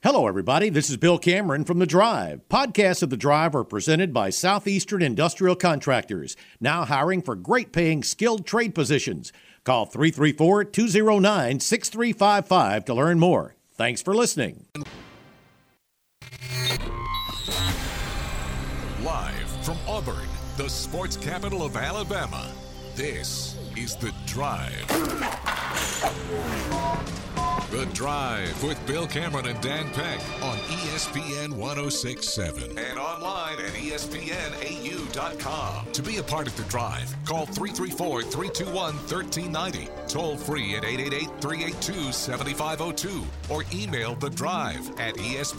Hello, everybody. This is Bill Cameron from The Drive. Podcasts of The Drive are presented by Southeastern Industrial Contractors, now hiring for great-paying skilled trade positions. Call 334-209-6355 to learn more. Thanks for listening. Live from Auburn, the sports capital of Alabama, this is The Drive. The Drive with Bill Cameron and Dan Peck on ESPN 106.7 and online at ESPNAU.com. To be a part of The Drive, call 334-321-1390, toll free at 888-382-7502, or email The Drive at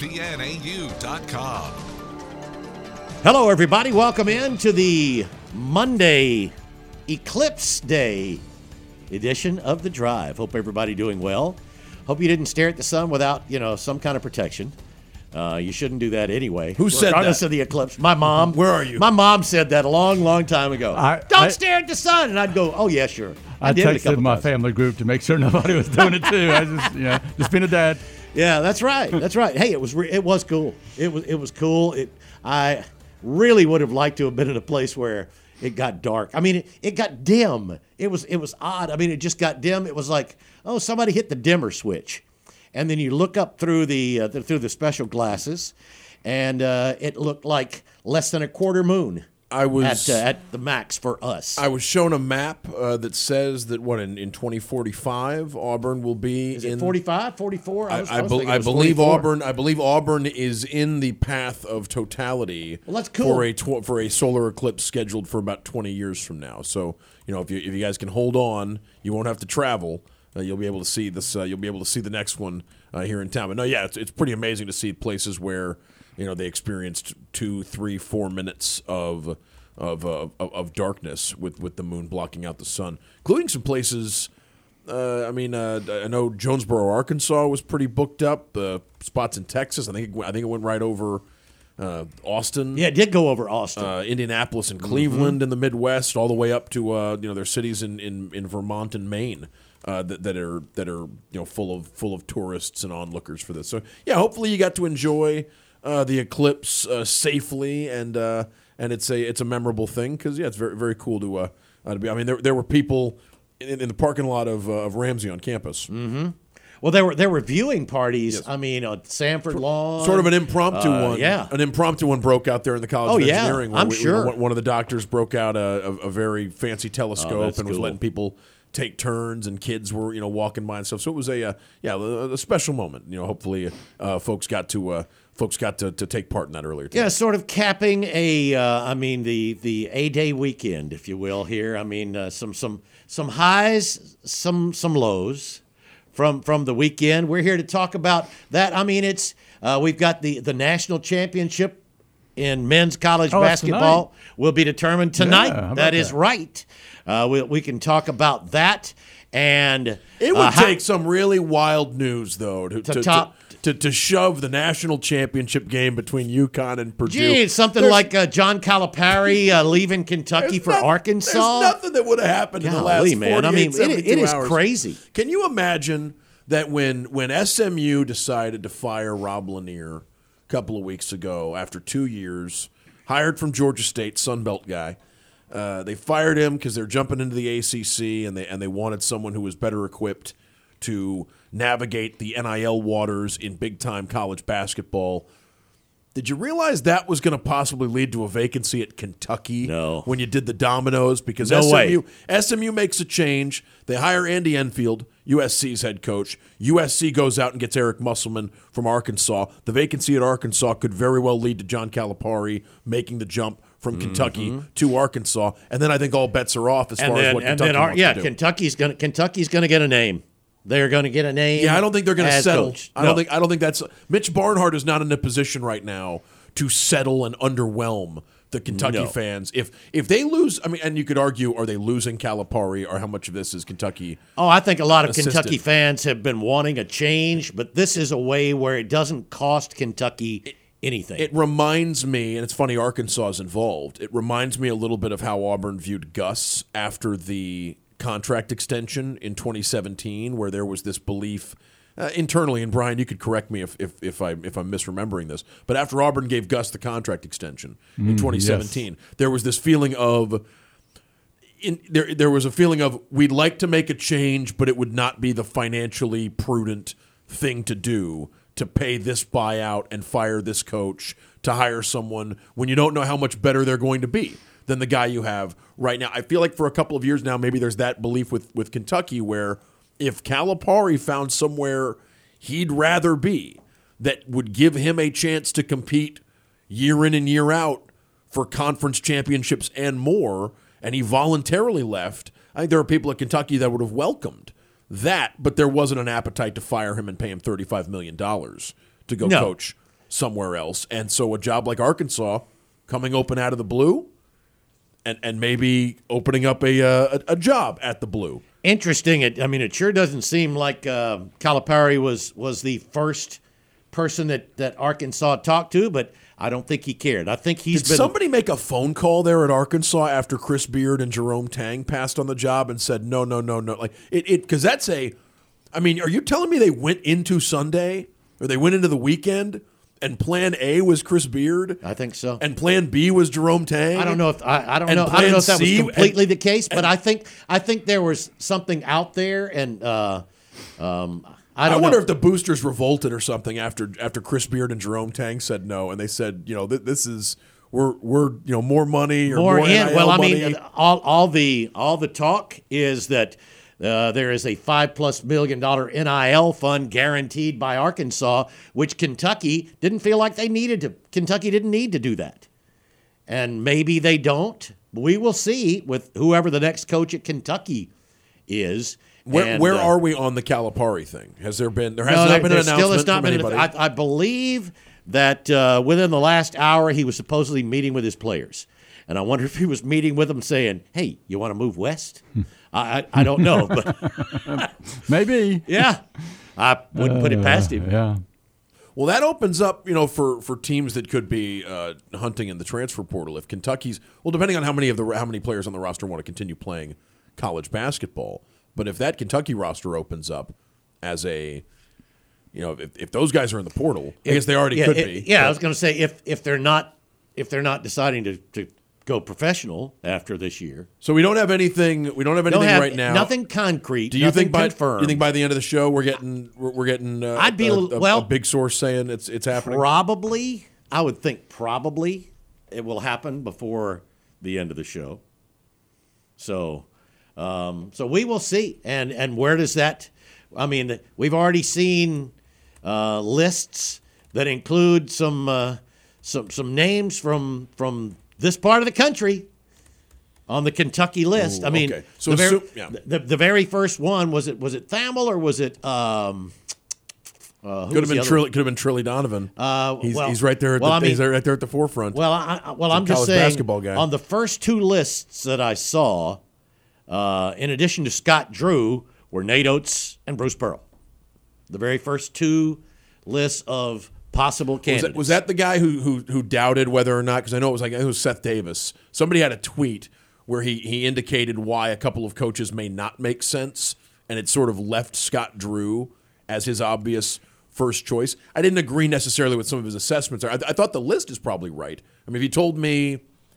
ESPNAU.com. Hello, everybody. Welcome in to the Monday Eclipse Day edition of The Drive. Hope everybody doing well. Hope you didn't stare at the sun without, some kind of protection. You shouldn't do that anyway. Who said that? Regardless of the eclipse. My mom. Where are you? My mom said that a long, long time ago. Don't stare at the sun. And I'd go, oh, yeah, sure. I texted my family group to make sure nobody was doing it too. I just being a dad. Yeah, that's right. That's right. Hey, it was cool. It was cool. I really would have liked to have been in a place where it got dark. I mean, it got dim. It was odd. I mean, it just got dim. It was like, oh, somebody hit the dimmer switch, and then you look up through the special glasses, and it looked like less than a quarter moon. I was at the max for us. I was shown a map that says that in 2045 Auburn will be in 45, 44. I believe 44. Auburn is in the path of totality. Well, that's cool for a solar eclipse scheduled for about 20 years from now. So if you guys can hold on, you won't have to travel. You'll be able to see this. You'll be able to see the next one here in town. But no, yeah, it's pretty amazing to see places where they experienced 2, 3, 4 minutes of darkness with the moon blocking out the sun, including some places. I know Jonesboro, Arkansas was pretty booked up. Spots in Texas. I think it went right over Austin. Yeah, it did go over Austin. Indianapolis and Cleveland in the Midwest, all the way up to their cities in Vermont and Maine. That are full of tourists and onlookers for this. So yeah, hopefully you got to enjoy the eclipse safely, and it's a memorable thing because it's very, very cool to be. I mean, there were people in the parking lot of Ramsey on campus. Mm-hmm. Well, there were viewing parties. Yes. I mean, on Sanford Lawn, sort of an impromptu one. Yeah, an impromptu one broke out there in the College of Engineering. I'm sure one of the doctors broke out a very fancy telescope and was cool. letting people take turns, and kids were walking by and stuff. So it was a special moment. Hopefully folks got to take part in that earlier today. Yeah, sort of capping the A-Day weekend, if you will. Here, I mean, some highs, some lows from the weekend. We're here to talk about that. I mean, it's we've got the national championship in men's college basketball will be determined tonight. Yeah, that is right. We can talk about that, and it would take some really wild news though to shove the national championship game between UConn and Purdue. Gee, something like John Calipari leaving Kentucky for Arkansas. There's nothing that would have happened in the last 48, I mean, 72 it is hours. crazy. Can you imagine that when SMU decided to fire Rob Lanier a couple of weeks ago after 2 years, hired from Georgia State, Sun Belt guy, they fired him because they're jumping into the ACC and they wanted someone who was better equipped to navigate the NIL waters in big-time college basketball. Did you realize that was going to possibly lead to a vacancy at Kentucky? No. When you did the dominoes? Because SMU makes a change. They hire Andy Enfield, USC's head coach. USC goes out and gets Eric Musselman from Arkansas. The vacancy at Arkansas could very well lead to John Calipari making the jump from Kentucky to Arkansas. And then I think all bets are off as far as what Kentucky wants to do. Kentucky's going to get a name. They're going to get a name. Yeah, I don't think they're going to settle. Coach. I don't think that's Mitch Barnhart is not in a position right now to settle and underwhelm the Kentucky fans. If they lose, I mean, and you could argue, are they losing Calipari, or how much of this is Kentucky? Oh, I think a lot of Kentucky fans have been wanting a change, but this is a way where it doesn't cost Kentucky anything. It reminds me, and it's funny, Arkansas is involved. It reminds me a little bit of how Auburn viewed Gus after the contract extension in 2017, where there was this belief. internally, and Brian, you could correct me if I'm misremembering this, but after Auburn gave Gus the contract extension in 2017, there was this feeling of there was a feeling of we'd like to make a change, but it would not be the financially prudent thing to do to pay this buyout and fire this coach to hire someone when you don't know how much better they're going to be than the guy you have right now. I feel like for a couple of years now, maybe there's that belief with Kentucky where if Calipari found somewhere he'd rather be that would give him a chance to compete year in and year out for conference championships and more, and he voluntarily left, I think there are people at Kentucky that would have welcomed that, but there wasn't an appetite to fire him and pay him $35 million to go coach somewhere else. And so a job like Arkansas coming open out of the blue and maybe opening up a job at the blue. Interesting. It sure doesn't seem like Calipari was the first person that Arkansas talked to, but I don't think he cared. I think Did somebody make a phone call there at Arkansas after Chris Beard and Jerome Tang passed on the job and said, no. Like because that's are you telling me they went into Sunday or they went into the weekend and plan A was Chris Beard? I think so. And plan B was Jerome Tang? I don't know if I don't know if that was completely the case, but I think there was something out there, and I wonder if the boosters revolted or something after Chris Beard and Jerome Tang said no, and they said, this is we're more money or more NIL well, money. all the talk is that there is a $5+ million NIL fund guaranteed by Arkansas, which Kentucky didn't feel like they needed to. Kentucky didn't need to do that, and maybe they don't. We will see with whoever the next coach at Kentucky is. Where are we on the Calipari thing? Has there been? There has not been an announcement from anybody. I believe that within the last hour he was supposedly meeting with his players, and I wonder if he was meeting with them saying, "Hey, you want to move west?" I don't know, but maybe. Yeah, I wouldn't put it past him. Yeah. Well, that opens up, for teams that could be hunting in the transfer portal. If Kentucky's depending on how many players on the roster want to continue playing college basketball. But if that Kentucky roster opens up as if those guys are in the portal, I guess they already could be. Yeah, I was going to say if they're not deciding to go professional after this year. So we don't have anything. We don't have anything right now. Nothing concrete. Do you think confirmed. You think by the end of the show we're getting? I'd be a big source saying it's happening. Probably, I would think probably it will happen before the end of the show. So we will see, and where does that? I mean, we've already seen lists that include some names from this part of the country on the Kentucky list. Ooh, I mean, okay. So the very first one was it Thamel or was it? Could have been Trilly Donovan. He's right there. He's right there at the forefront. Well, I'm just saying. Basketball guy. On the first two lists that I saw. In addition to Scott Drew, were Nate Oates and Bruce Pearl. The very first two lists of possible candidates. Was that the guy who doubted whether or not? Because I know it was Seth Davis. Somebody had a tweet where he indicated why a couple of coaches may not make sense, and it sort of left Scott Drew as his obvious first choice. I didn't agree necessarily with some of his assessments. I thought the list is probably right. I mean, if you told me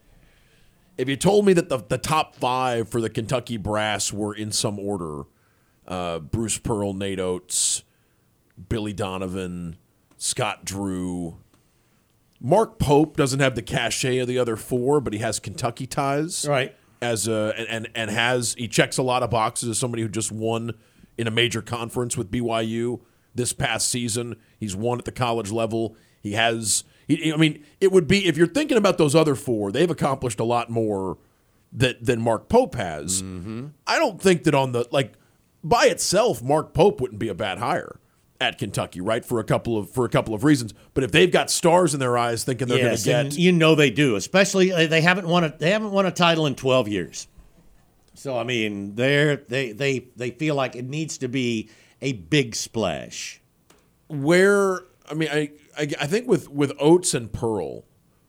that the top five for the Kentucky Brass were in some order, Bruce Pearl, Nate Oates, Billy Donovan, Scott Drew, Mark Pope doesn't have the cachet of the other four, but he has Kentucky ties, right? He checks a lot of boxes as somebody who just won in a major conference with BYU this past season. He's won at the college level. He has. It would be, if you're thinking about those other four, they've accomplished a lot more than Mark Pope has. Mm-hmm. I don't think that by itself, Mark Pope wouldn't be a bad hire at Kentucky, right? For a couple of reasons. But if they've got stars in their eyes, thinking they're going to get, they do. Especially they haven't won a title in 12 years. So I mean, they feel like it needs to be a big splash. I think with Oates and Pearl,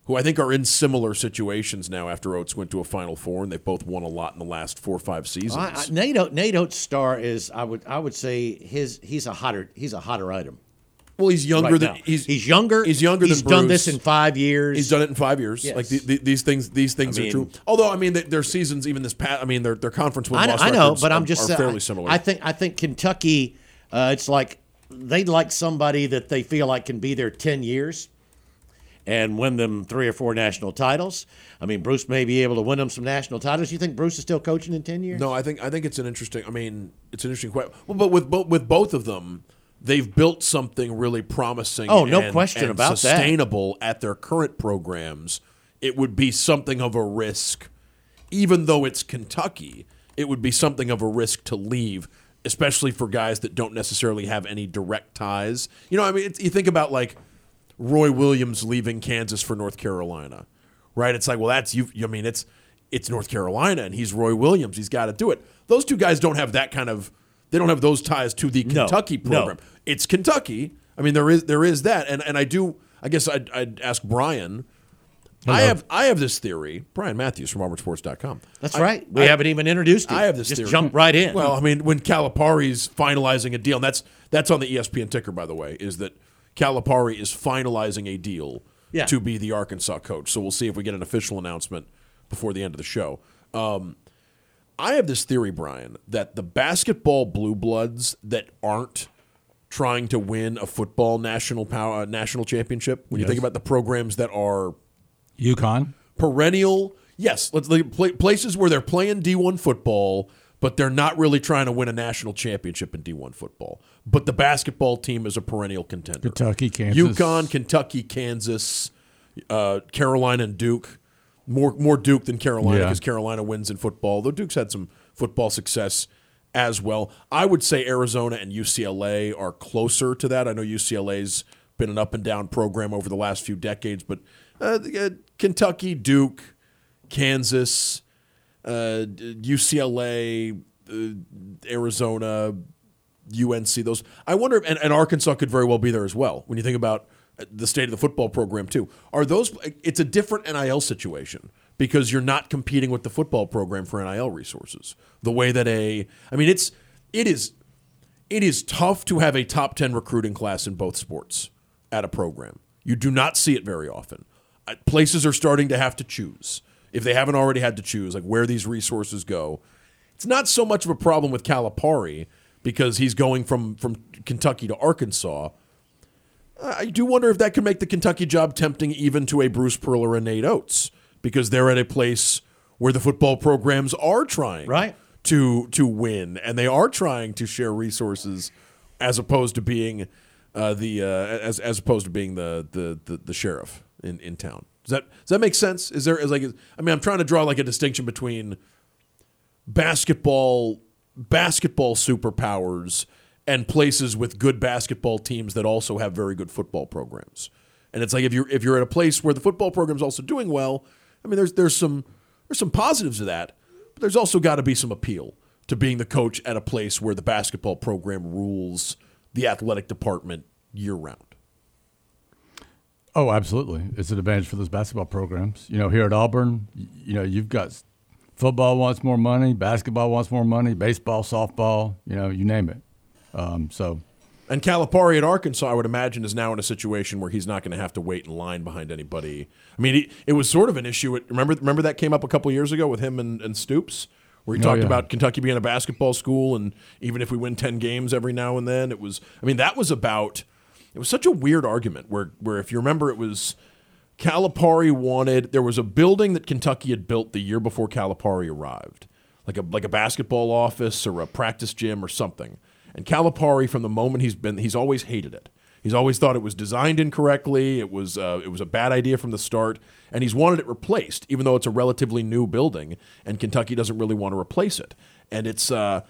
who I think are in similar situations now after Oates went to a Final Four, and they've both won a lot in the last 4 or 5 seasons. Nate Oates' star is I would say he's a hotter item. Well, he's younger right than now. He's younger. He's younger He's than Bruce. done this in 5 years. He's done it in 5 years. Yes. Like these things are true. Although I mean their seasons, even this past, I mean their conference win loss I know, records but I'm just are fairly similar. I think Kentucky. It's like they'd like somebody that they feel like can be there 10 years and win them 3 or 4 national titles. I mean, Bruce may be able to win them some national titles. You think Bruce is still coaching in 10 years? No, I think it's an interesting. I mean, it's an interesting question. Well, but with both of them, they've built something really promising. Oh, no question about that. Sustainable at their current programs. It would be something of a risk, even though it's Kentucky. It would be something of a risk to leave, especially for guys that don't necessarily have any direct ties. You know, I mean, you think about like Roy Williams leaving Kansas for North Carolina, right? It's like, well, that's you. I mean, it's North Carolina, and he's Roy Williams. He's got to do it. Those two guys don't have that kind of. They don't have those ties to the Kentucky program. No. It's Kentucky. I mean, there is that, and I do. I guess I'd ask Brian. Hello. I have this theory. Brian Matthews from AuburnSports.com. That's right. We haven't even introduced you. I have this Just theory. jump right in. Well, I mean, when Calipari's finalizing a deal, and that's on the ESPN ticker, by the way, is that Calipari is finalizing a deal to be the Arkansas coach. So we'll see if we get an official announcement before the end of the show. I have this theory, Brian, that the basketball blue bloods that aren't trying to win a football national championship, when you think about the programs that are UConn. perennial, yes, places where they're playing D1 football, but they're not really trying to win a national championship in D1 football. But the basketball team is a perennial contender. Kentucky, Kansas. UConn, Kentucky, Kansas, Carolina, and Duke. More Duke than Carolina because Carolina wins in football, though Duke's had some football success as well. I would say Arizona and UCLA are closer to that. I know UCLA's been an up-and-down program over the last few decades, but Kentucky, Duke, Kansas, UCLA, Arizona, UNC, those. I wonder if, and Arkansas could very well be there as well when you think about the state of the football program too. Are those? It's a different NIL situation because you're not competing with the football program for NIL resources. The way that it is tough to have a top 10 recruiting class in both sports at a program. You do not see it very often. Places are starting to have to choose, if they haven't already had to choose, like where these resources go. It's not so much of a problem with Calipari because he's going from Kentucky to Arkansas. I do wonder if that could make the Kentucky job tempting even to a Bruce Pearl or a Nate Oates because they're at a place where the football programs are trying to win and they are trying to share resources as opposed to being as opposed to being the sheriff in town. Does that make sense? I'm trying to draw like a distinction between basketball superpowers and places with good basketball teams that also have very good football programs. And it's like if you're at a place where the football program's also doing well, I mean there's some positives to that, but there's also got to be some appeal to being the coach at a place where the basketball program rules the athletic department year round. Oh, absolutely. It's an advantage for those basketball programs. You know, here at Auburn, you've got football wants more money, basketball wants more money, baseball, softball, you name it. And Calipari at Arkansas, I would imagine, is now in a situation where he's not going to have to wait in line behind anybody. I mean, it was sort of an issue. Remember that came up a couple years ago with him and Stoops, where he talked about Kentucky being a basketball school, and even if we win 10 games every now and then, it was such a weird argument where if you remember, it was Calipari there was a building that Kentucky had built the year before Calipari arrived, like a basketball office or a practice gym or something. And Calipari, from the moment he's always hated it. He's always thought it was designed incorrectly. It was a bad idea from the start, and he's wanted it replaced, even though it's a relatively new building, and Kentucky doesn't really want to replace it. And it's,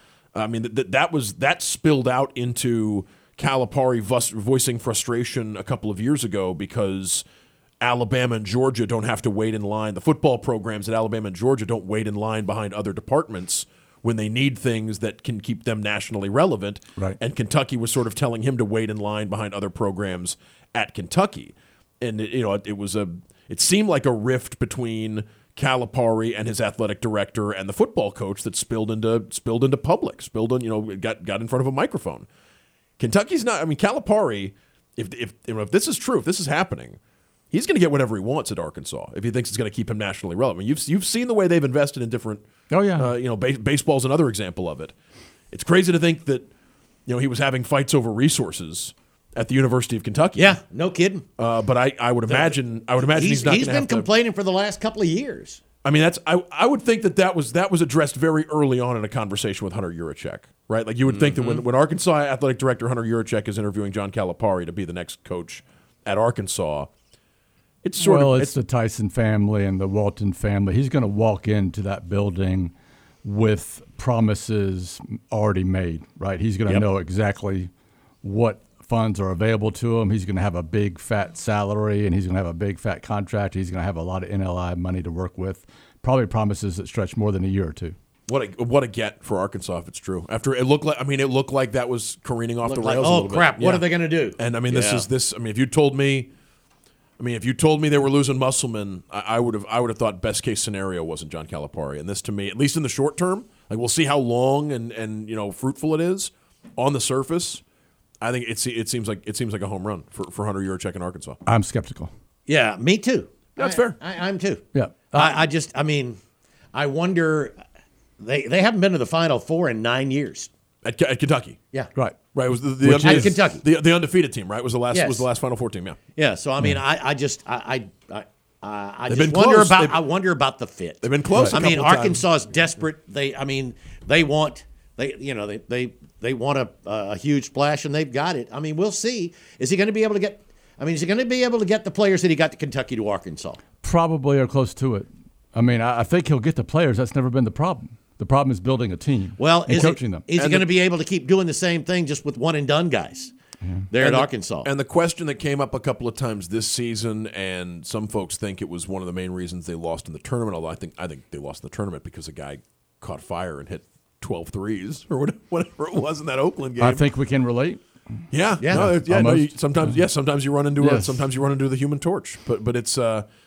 that spilled out into Calipari voicing frustration a couple of years ago because Alabama and Georgia don't have to wait in line. The football programs at Alabama and Georgia don't wait in line behind other departments when they need things that can keep them nationally relevant. Right. And Kentucky was sort of telling him to wait in line behind other programs at Kentucky. And it was it seemed like a rift between Calipari and his athletic director and the football coach that spilled into public, got in front of a microphone. Kentucky's not. I mean, Calipari, if this is true, if this is happening, he's going to get whatever he wants at Arkansas if he thinks it's going to keep him nationally relevant. I mean, you've seen the way they've invested in different. Oh yeah. Baseball's another example of it. It's crazy to think that he was having fights over resources at the University of Kentucky. Yeah, no kidding. But I would imagine he's not. He's been complaining for the last couple of years. I mean, I would think that was addressed very early on in a conversation with Hunter Yurachek, right? Like you would think that when Arkansas athletic director Hunter Yurachek is interviewing John Calipari to be the next coach at Arkansas, it's the Tyson family and the Walton family. He's going to walk into that building with promises already made, right? He's going to know exactly what funds are available to him. He's going to have a big fat salary, and he's going to have a big fat contract. He's going to have a lot of NLI money to work with. Probably promises that stretch more than a year or two. What a get for Arkansas if it's true. After it looked like that was careening off the rails. Oh crap! What are they going to do? And I mean, this. I mean, if you told me they were losing Musselman, I would have thought best case scenario wasn't John Calipari. And this, to me, at least in the short term, like we'll see how long and fruitful it is. On the surface, I think it seems like a home run for Hunter Yurachek in Arkansas. I'm skeptical. Yeah, me too. That's fair. I'm too. Yeah. I wonder. They haven't been to the Final Four in 9 years. At Kentucky. Yeah. Right. It was at Kentucky. The undefeated team, right? Was the last Final Four team, yeah. Yeah, so I mean I wonder about the fit. They've been close. I mean, Arkansas is desperate. They want a huge splash, and they've got it. I mean, we'll see. Is he going to be able to get the players that he got to Kentucky to Arkansas? Probably or close to it. I mean, I think he'll get the players. That's never been the problem. The problem is building a team. Well, and coaching them. Is he going to be able to keep doing the same thing just with one and done guys there at Arkansas? And the question that came up a couple of times this season, and some folks think it was one of the main reasons they lost in the tournament. Although I think they lost in the tournament because a guy caught fire and hit 12 threes or whatever it was in that Oakland game. I think we can relate. Yeah. Sometimes you run into the Human Torch, but it's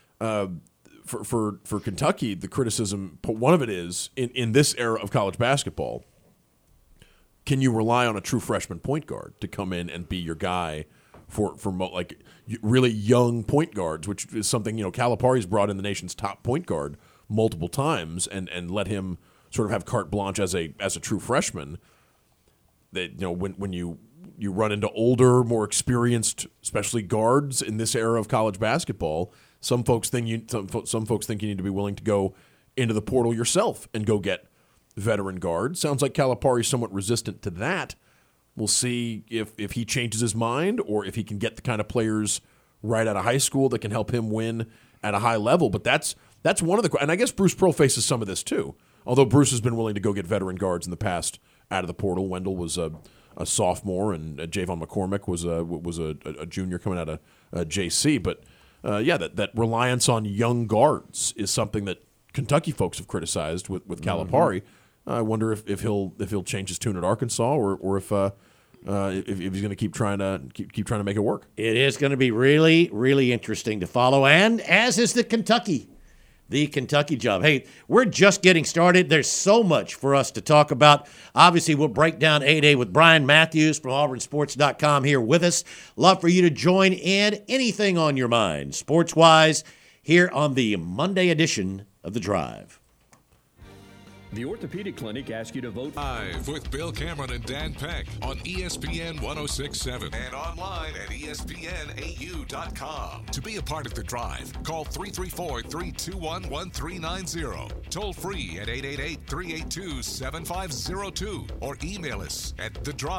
for Kentucky, the criticism, one of it is in this era of college basketball, can you rely on a true freshman point guard to come in and be your guy for like really young point guards, which is something Calipari's brought in the nation's top point guard multiple times and let him sort of have carte blanche as a true freshman. That when you run into older, more experienced, especially guards in this era of college basketball, some folks think you need to be willing to go into the portal yourself and go get veteran guards. Sounds like Calipari's somewhat resistant to that. We'll see if he changes his mind or if he can get the kind of players right out of high school that can help him win at a high level. But that's one of the – and I guess Bruce Pearl faces some of this too, although Bruce has been willing to go get veteran guards in the past out of the portal. Wendell was a sophomore, and Javon McCormick was a junior coming out of JC. But that reliance on young guards is something that Kentucky folks have criticized with Calipari. I wonder if he'll change his tune at Arkansas or if he's going to keep trying to make it work. It is going to be really, really interesting to follow, and as is the Kentucky job. Hey, we're just getting started. There's so much for us to talk about. Obviously, we'll break down A-Day with Brian Matthews from AuburnSports.com here with us. Love for you to join in. Anything on your mind, sports-wise, here on the Monday edition of The Drive. The Orthopedic Clinic asks you to vote live with Bill Cameron and Dan Peck on ESPN 106.7 and online at ESPNAU.com. To be a part of The Drive, call 334-321-1390. Toll free at 888-382-7502 or email us at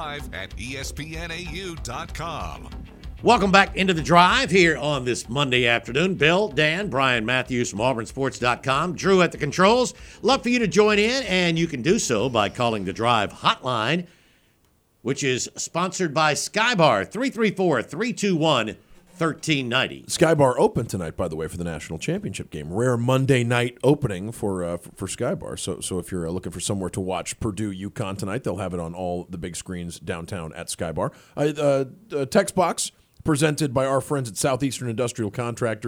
thedrive@ESPNAU.com. Welcome back into The Drive here on this Monday afternoon. Bill, Dan, Brian Matthews from AuburnSports.com. Drew at the controls. Love for you to join in, and you can do so by calling the Drive hotline, which is sponsored by Skybar, 334-321-1390. Skybar open tonight, by the way, for the national championship game. Rare Monday night opening for Skybar. So if you're looking for somewhere to watch Purdue UConn tonight, they'll have it on all the big screens downtown at Skybar. Text box presented by our friends at Southeastern Industrial Contractors,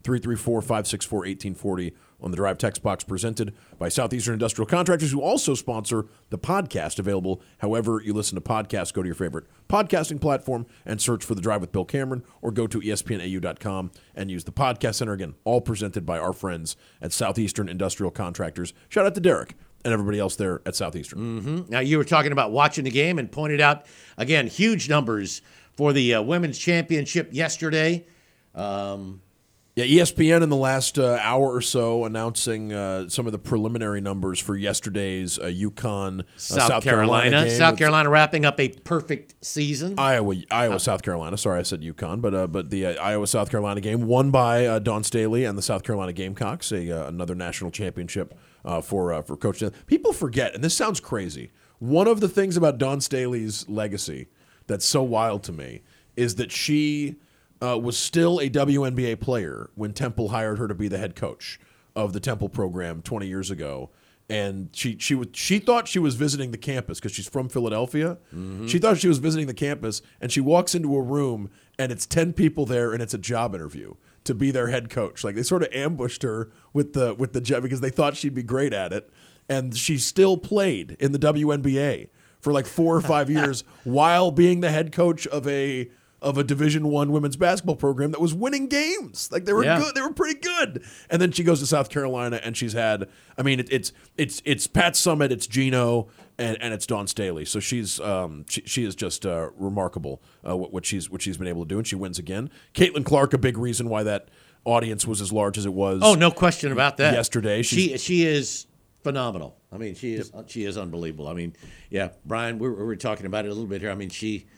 334-564-1840 on the Drive text box, presented by Southeastern Industrial Contractors, who also sponsor the podcast, available however you listen to podcasts. Go to your favorite podcasting platform and search for The Drive with Bill Cameron, or go to espnau.com and use the podcast center. Again, all presented by our friends at Southeastern Industrial Contractors. Shout out to Derek and everybody else there at Southeastern. Mm-hmm. Now, you were talking about watching the game and pointed out, again, huge numbers for the women's championship yesterday. Yeah, ESPN in the last hour or so announcing some of the preliminary numbers for yesterday's UConn South Carolina game. South Carolina wrapping up a perfect season. Iowa, South Carolina. Sorry, I said UConn, but the Iowa South Carolina game won by Dawn Staley and the South Carolina Gamecocks, another national championship for Coach. People forget, and this sounds crazy. One of the things about Dawn Staley's legacy that's so wild to me is that she was still a WNBA player when Temple hired her to be the head coach of the Temple program 20 years ago. And she thought she was visiting the campus because she's from Philadelphia. Mm-hmm. She thought she was visiting the campus, and she walks into a room, and it's 10 people there, and it's a job interview to be their head coach. Like, they sort of ambushed her with the job because they thought she'd be great at it. And she still played in the WNBA for like 4 or 5 years while being the head coach of a Division I women's basketball program that was winning games. Like, they were good. They were pretty good. And then she goes to South Carolina, and she's had, I mean, it's Pat Summitt, it's Gino, and it's Dawn Staley. So she's she is just remarkable what she's been able to do, and she wins again. Caitlin Clark, a big reason why that audience was as large as it was. Oh, no question about that. Yesterday, she is phenomenal. I mean, she is unbelievable. I mean, yeah, Brian, we were talking about it a little bit here. I mean, she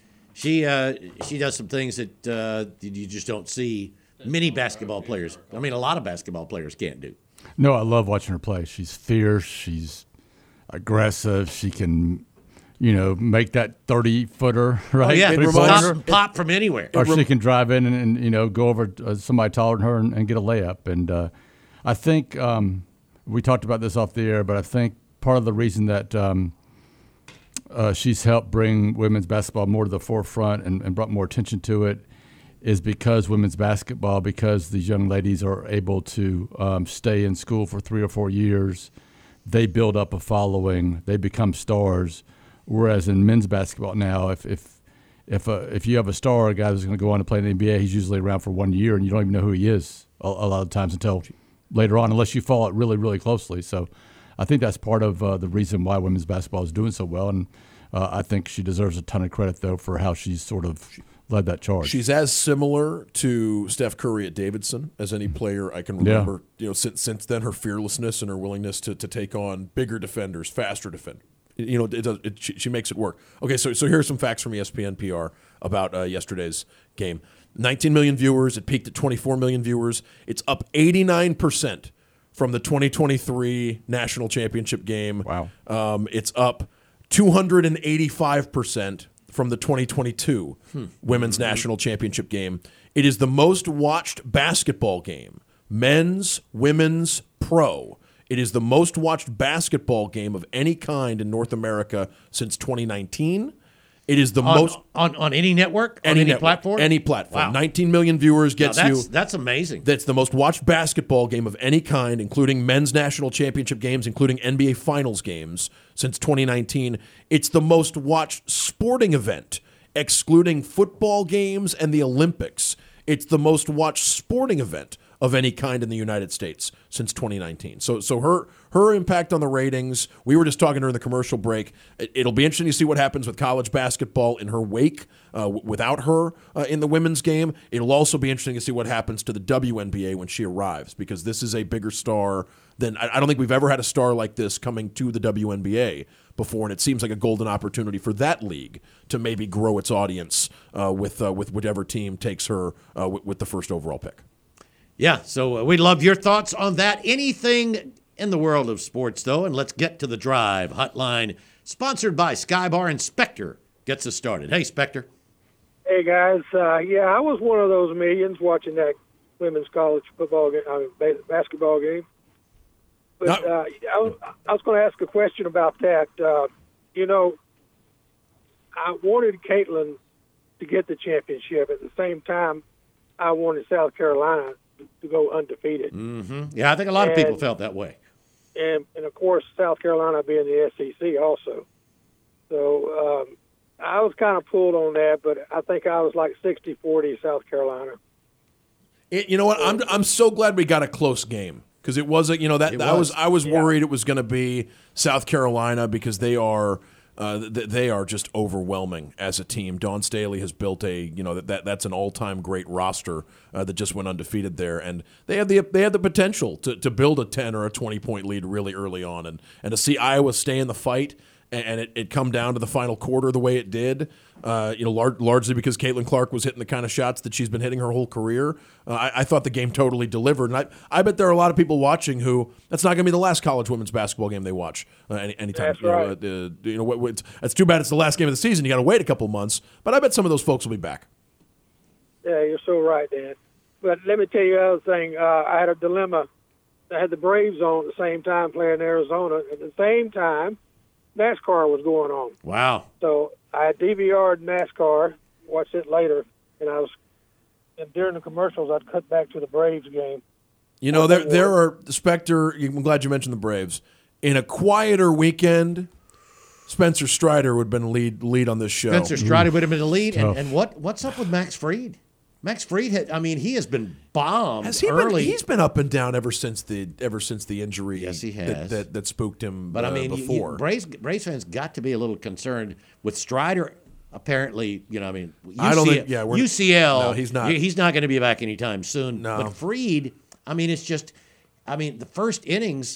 does some things that you just don't see many basketball players. I mean, a lot of basketball players can't do. No, I love watching her play. She's fierce. She's aggressive. She can, make that 30-footer, right? Oh, yeah, pop from anywhere. Or she can drive in and go over somebody taller than her and get a layup. And I think we talked about this off the air, but I think part of the reason that she's helped bring women's basketball more to the forefront and brought more attention to it is because because these young ladies are able to stay in school for 3 or 4 years. They build up a following. They become stars. Whereas in men's basketball now, if you have a star, a guy who's going to go on to play in the NBA, he's usually around for 1 year, and you don't even know who he is a lot of times until later on, unless you follow it really, really closely. So I think that's part of the reason why women's basketball is doing so well, and I think she deserves a ton of credit, though, for how she's sort of led that charge. She's as similar to Steph Curry at Davidson as any player I can remember. Yeah. Since then, her fearlessness and her willingness to take on bigger defenders, faster defenders. She makes it work. Okay, so here are some facts from ESPN PR about yesterday's game. 19 million viewers. It peaked at 24 million viewers. It's up 89% from the 2023 national championship game. Wow. It's up 285% from the 2022 women's national championship game. It is the most watched basketball game, men's, women's, pro. It is the most watched basketball game of any kind in North America since 2019. It is the most on any network, any platform, any platform. Wow. 19 million viewers gets That's amazing. That's the most watched basketball game of any kind, including men's national championship games, including NBA Finals games since 2019. It's the most watched sporting event, excluding football games and the Olympics. It's the most watched sporting event of any kind in the United States since 2019. So her impact on the ratings, we were just talking during the commercial break. It'll be interesting to see what happens with college basketball in her wake without her in the women's game. It'll also be interesting to see what happens to the WNBA when she arrives, because this is a bigger star than, I don't think we've ever had a star like this coming to the WNBA before, and it seems like a golden opportunity for that league to maybe grow its audience with whichever team takes her with the first overall pick. Yeah, so we'd love your thoughts on that. Anything in the world of sports, though, and let's get to the Drive hotline, sponsored by Skybar, and Spectre gets us started. Hey, Spectre. Hey, guys. I was one of those millions watching that women's college basketball game. But I was going to ask a question about that. I wanted Caitlin to get the championship. At the same time, I wanted South Carolina to go undefeated. Yeah, I think a lot of people felt that way. And of course, South Carolina being the SEC also. So I was kind of pulled on that, but I think I was like 60-40 South Carolina. You know what? I'm so glad we got a close game because it wasn't. You know that I was worried it was going to be South Carolina because they are just overwhelming as a team. Dawn Staley has built that's an all-time great roster that just went undefeated there, and they had the potential to build a 10 or a 20-point lead really early on, and to see Iowa stay in the fight and it come down to the final quarter the way it did, largely because Caitlin Clark was hitting the kind of shots that she's been hitting her whole career. I thought the game totally delivered, and I bet there are a lot of people watching who that's not going to be the last college women's basketball game they watch anytime. That's right. It's too bad it's the last game of the season. You got to wait a couple months, but I bet some of those folks will be back. Yeah, you're so right, Dan. But let me tell you the other thing. I had a dilemma. I had the Braves on at the same time playing Arizona. At the same time, NASCAR was going on. Wow. So I had DVR'd NASCAR, watched it later, and during the commercials, I'd cut back to the Braves game. You know, there are, Spectre, I'm glad you mentioned the Braves. In a quieter weekend, Spencer Strider would have been lead on this show. Spencer Strider would have been the lead. And what's up with Max Fried? Max Fried he has been bombed early. He's been up and down ever since the injury. Yes, he has. That spooked him. But before. Braves fans got to be a little concerned with Strider. Apparently, I don't think. Yeah, UCL. No, he's not. He's not going to be back anytime soon. No. But Fried, it's just, the first innings.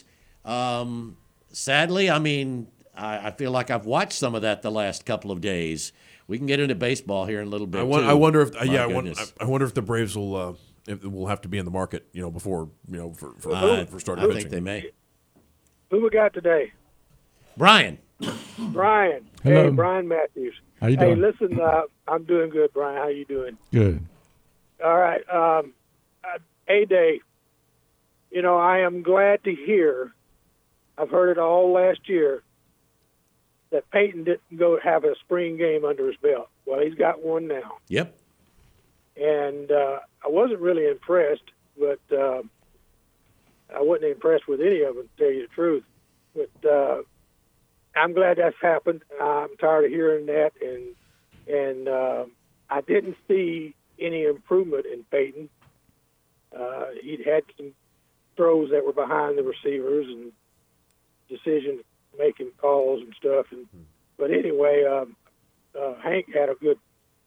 Sadly, I feel like I've watched some of that the last couple of days. We can get into baseball here in a little bit. I wonder if I wonder if the Braves will have to be in the market, before for starting pitching. I think they may. Who we got today? Brian. Hello. Hey, Brian Matthews. How you doing? Hey, listen, I'm doing good, Brian. How you doing? Good. All right. A-Day, I am glad to hear, I've heard it all last year, that Peyton didn't go have a spring game under his belt. Well, he's got one now. Yep. And I wasn't really impressed, but I wasn't impressed with any of them, to tell you the truth. But I'm glad that's happened. I'm tired of hearing that, and I didn't see any improvement in Peyton. He'd had some throws that were behind the receivers and decision-making calls and stuff. But anyway, Hank had a good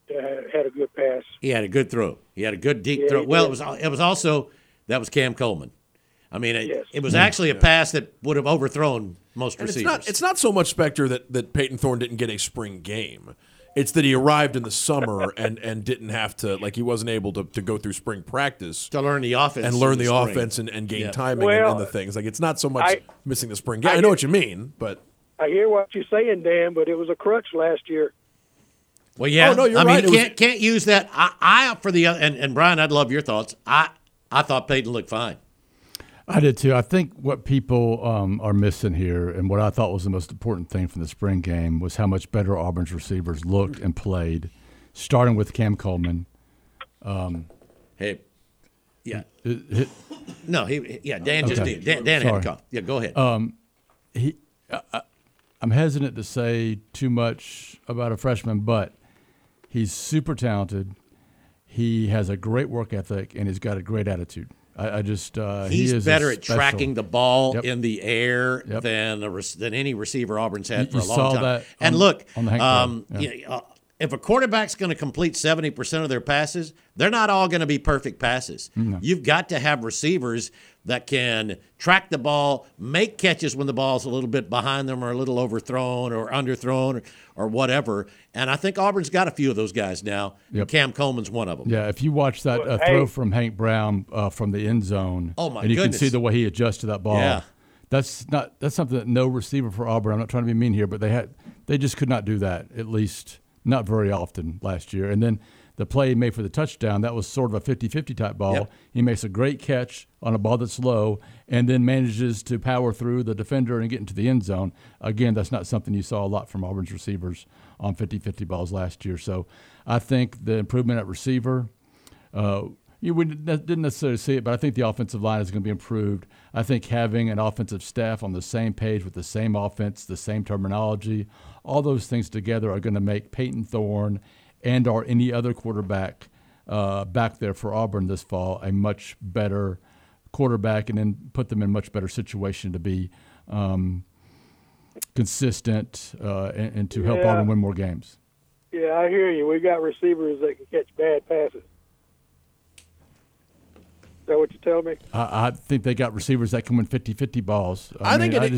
pass. He had a good throw. He had a good deep throw. Well, it was also that was Cam Coleman. It was actually a pass that would have overthrown most receivers. It's not so much, Spectre, that Peyton Thorne didn't get a spring game. It's that he arrived in the summer and didn't have to, he wasn't able to go through spring practice. To learn the offense. And learn the offense and gain timing and the things. It's not so much missing the spring game. I know what you mean, but. I hear what you're saying, Dan, but it was a crutch last year. Well, yeah. Oh, no, you're right. Can't use that. And Brian, I'd love your thoughts. I thought Peyton looked fine. I did too. I think what people are missing here, and what I thought was the most important thing from the spring game, was how much better Auburn's receivers looked and played, starting with Cam Coleman. Dan okay. just did. Dan had a call. Yeah, go ahead. I'm hesitant to say too much about a freshman, but he's super talented. He has a great work ethic, and he's got a great attitude. He's better at tracking the ball in the air than any receiver Auburn's had for a long time. That and look, on the if a quarterback's going to complete 70% of their passes, they're not all going to be perfect passes. No. You've got to have receivers that can track the ball, make catches when the ball's a little bit behind them or a little overthrown or underthrown or whatever. And I think Auburn's got a few of those guys now. Yep. Cam Coleman's one of them. Yeah, if you watch that throw from Hank Brown from the end zone, and you can see the way he adjusted that ball. Yeah. That's something that no receiver for Auburn, I'm not trying to be mean here, but they just could not do that, at least not very often last year. And then the play he made for the touchdown, that was sort of a 50-50 type ball. Yep. He makes a great catch on a ball that's low and then manages to power through the defender and get into the end zone. Again, that's not something you saw a lot from Auburn's receivers on 50-50 balls last year. So I think the improvement at receiver, we didn't necessarily see it, but I think the offensive line is going to be improved. I think having an offensive staff on the same page with the same offense, the same terminology, all those things together are going to make Peyton Thorne and or any other quarterback back there for Auburn this fall a much better quarterback, and then put them in a much better situation to be consistent and to help Auburn win more games. Yeah, I hear you. We got receivers that can catch bad passes. Is that what you tell me? I think they got receivers that can win 50-50 balls. I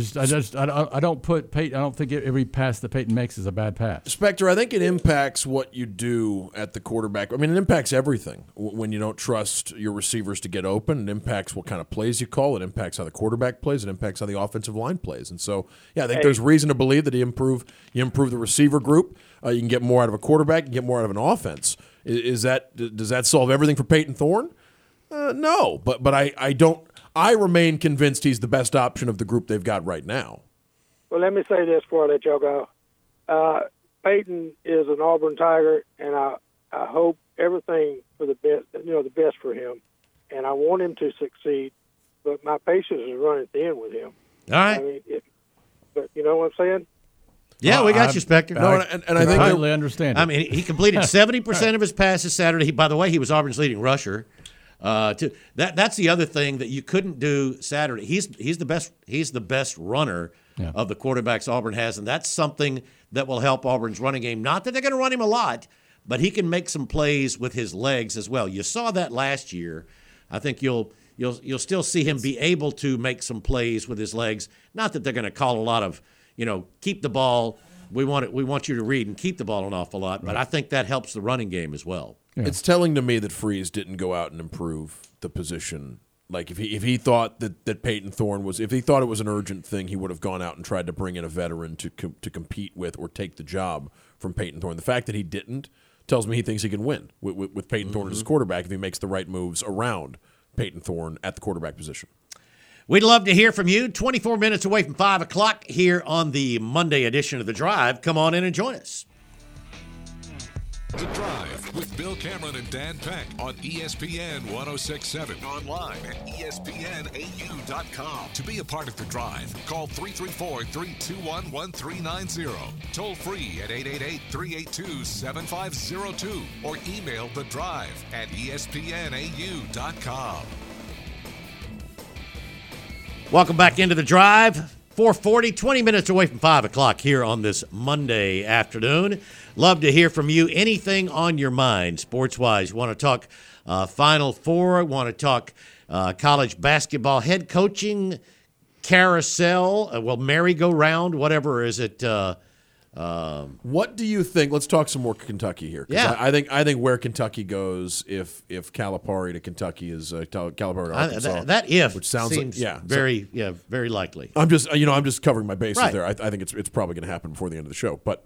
don't put Peyton. I don't think every pass that Peyton makes is a bad pass. Spectre, I think it impacts what you do at the quarterback. I mean, it impacts everything. When you don't trust your receivers to get open, it impacts what kind of plays you call. It impacts how the quarterback plays. It impacts how the offensive line plays. And so, yeah, I think there's reason to believe that you improve the receiver group. You can get more out of a quarterback. You can get more out of an offense. Does that solve everything for Peyton Thorne? No, but I remain convinced he's the best option of the group they've got right now. Well, let me say this before I let y'all go. Peyton is an Auburn Tiger, and I hope everything for the best, the best for him. And I want him to succeed, but my patience is running thin with him. All right. I mean, but you know what I'm saying? Yeah, we got you, Spectre. No, and I think I understand. I mean, he completed 70% of his passes Saturday. By the way, he was Auburn's leading rusher. That's the other thing that you couldn't do Saturday. He's the best runner of the quarterbacks Auburn has, and that's something that will help Auburn's running game. Not that they're going to run him a lot, but he can make some plays with his legs as well. You saw that last year. I think you'll still see him be able to make some plays with his legs. Not that they're going to call a lot of, keep the ball. We want you to read and keep the ball an awful lot, but I think that helps the running game as well. Yeah. It's telling to me that Freeze didn't go out and improve the position. Like if he thought that Peyton Thorne if he thought it was an urgent thing, he would have gone out and tried to bring in a veteran to compete with or take the job from Peyton Thorne. The fact that he didn't tells me he thinks he can win with Peyton Thorne as his quarterback if he makes the right moves around Peyton Thorne at the quarterback position. We'd love to hear from you. 24 minutes away from 5 o'clock here on the Monday edition of The Drive. Come on in and join us. The Drive with Bill Cameron and Dan Peck on ESPN 106.7. Online at ESPNAU.com. To be a part of The Drive, call 334-321-1390. Toll free at 888-382-7502. Or email The Drive at ESPNAU.com. Welcome back into The Drive. 4:40, 20 minutes away from 5 o'clock here on this Monday afternoon. Love to hear from you. Anything on your mind, sports-wise. Want to talk Final Four, want to talk college basketball, head coaching, carousel, merry-go-round, whatever is it. What do you think? Let's talk some more Kentucky here. Yeah. I think where Kentucky goes if Calipari to Kentucky is Calipari to Arkansas. Which sounds seems very likely. I'm just covering my bases right there. I think it's probably going to happen before the end of the show. But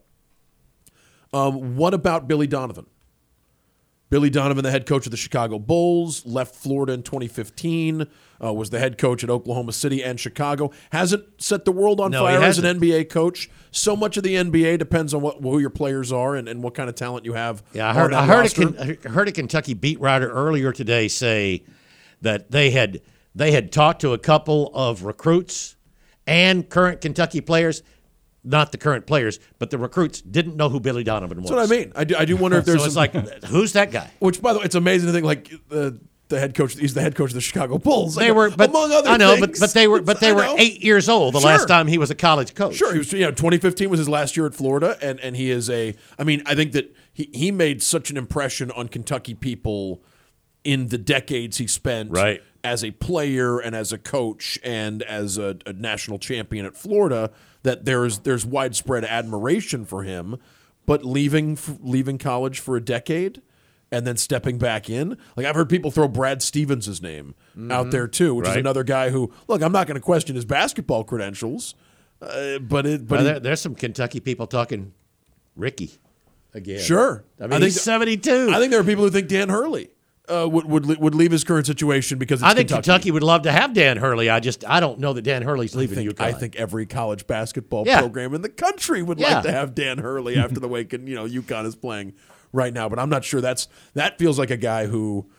what about Billy Donovan? Billy Donovan, the head coach of the Chicago Bulls, left Florida in 2015, was the head coach at Oklahoma City and Chicago. Hasn't set the world on fire as an NBA coach. So much of the NBA depends on who your players are and what kind of talent you have. Yeah, I heard a Kentucky beat writer earlier today say that they had talked to a couple of recruits and current Kentucky players. Not the current players, but the recruits didn't know who Billy Donovan was. That's what I mean. I do wonder if there's so it's like, who's that guy? Which, by the way, it's amazing to think like the head coach. He's the head coach of the Chicago Bulls. They were, but among other I know, things, but they were 8 years old the last time he was a college coach. Sure, he was. 2015 was his last year at Florida, and he is I think that he made such an impression on Kentucky people in the decades he spent as a player and as a coach and as a national champion at Florida, that there's widespread admiration for him. But leaving college for a decade and then stepping back in, like I've heard people throw Brad Stevens' name out there too, which is another guy who, look, I'm not going to question his basketball credentials, there's some Kentucky people talking Ricky again. Sure, I mean he's 72. I think there are people who think Dan Hurley would leave his current situation because it's Kentucky would love to have Dan Hurley. I don't know that Dan Hurley's leaving UConn. I think every college basketball program in the country would like to have Dan Hurley after the way UConn is playing right now. But I'm not sure that feels like a guy who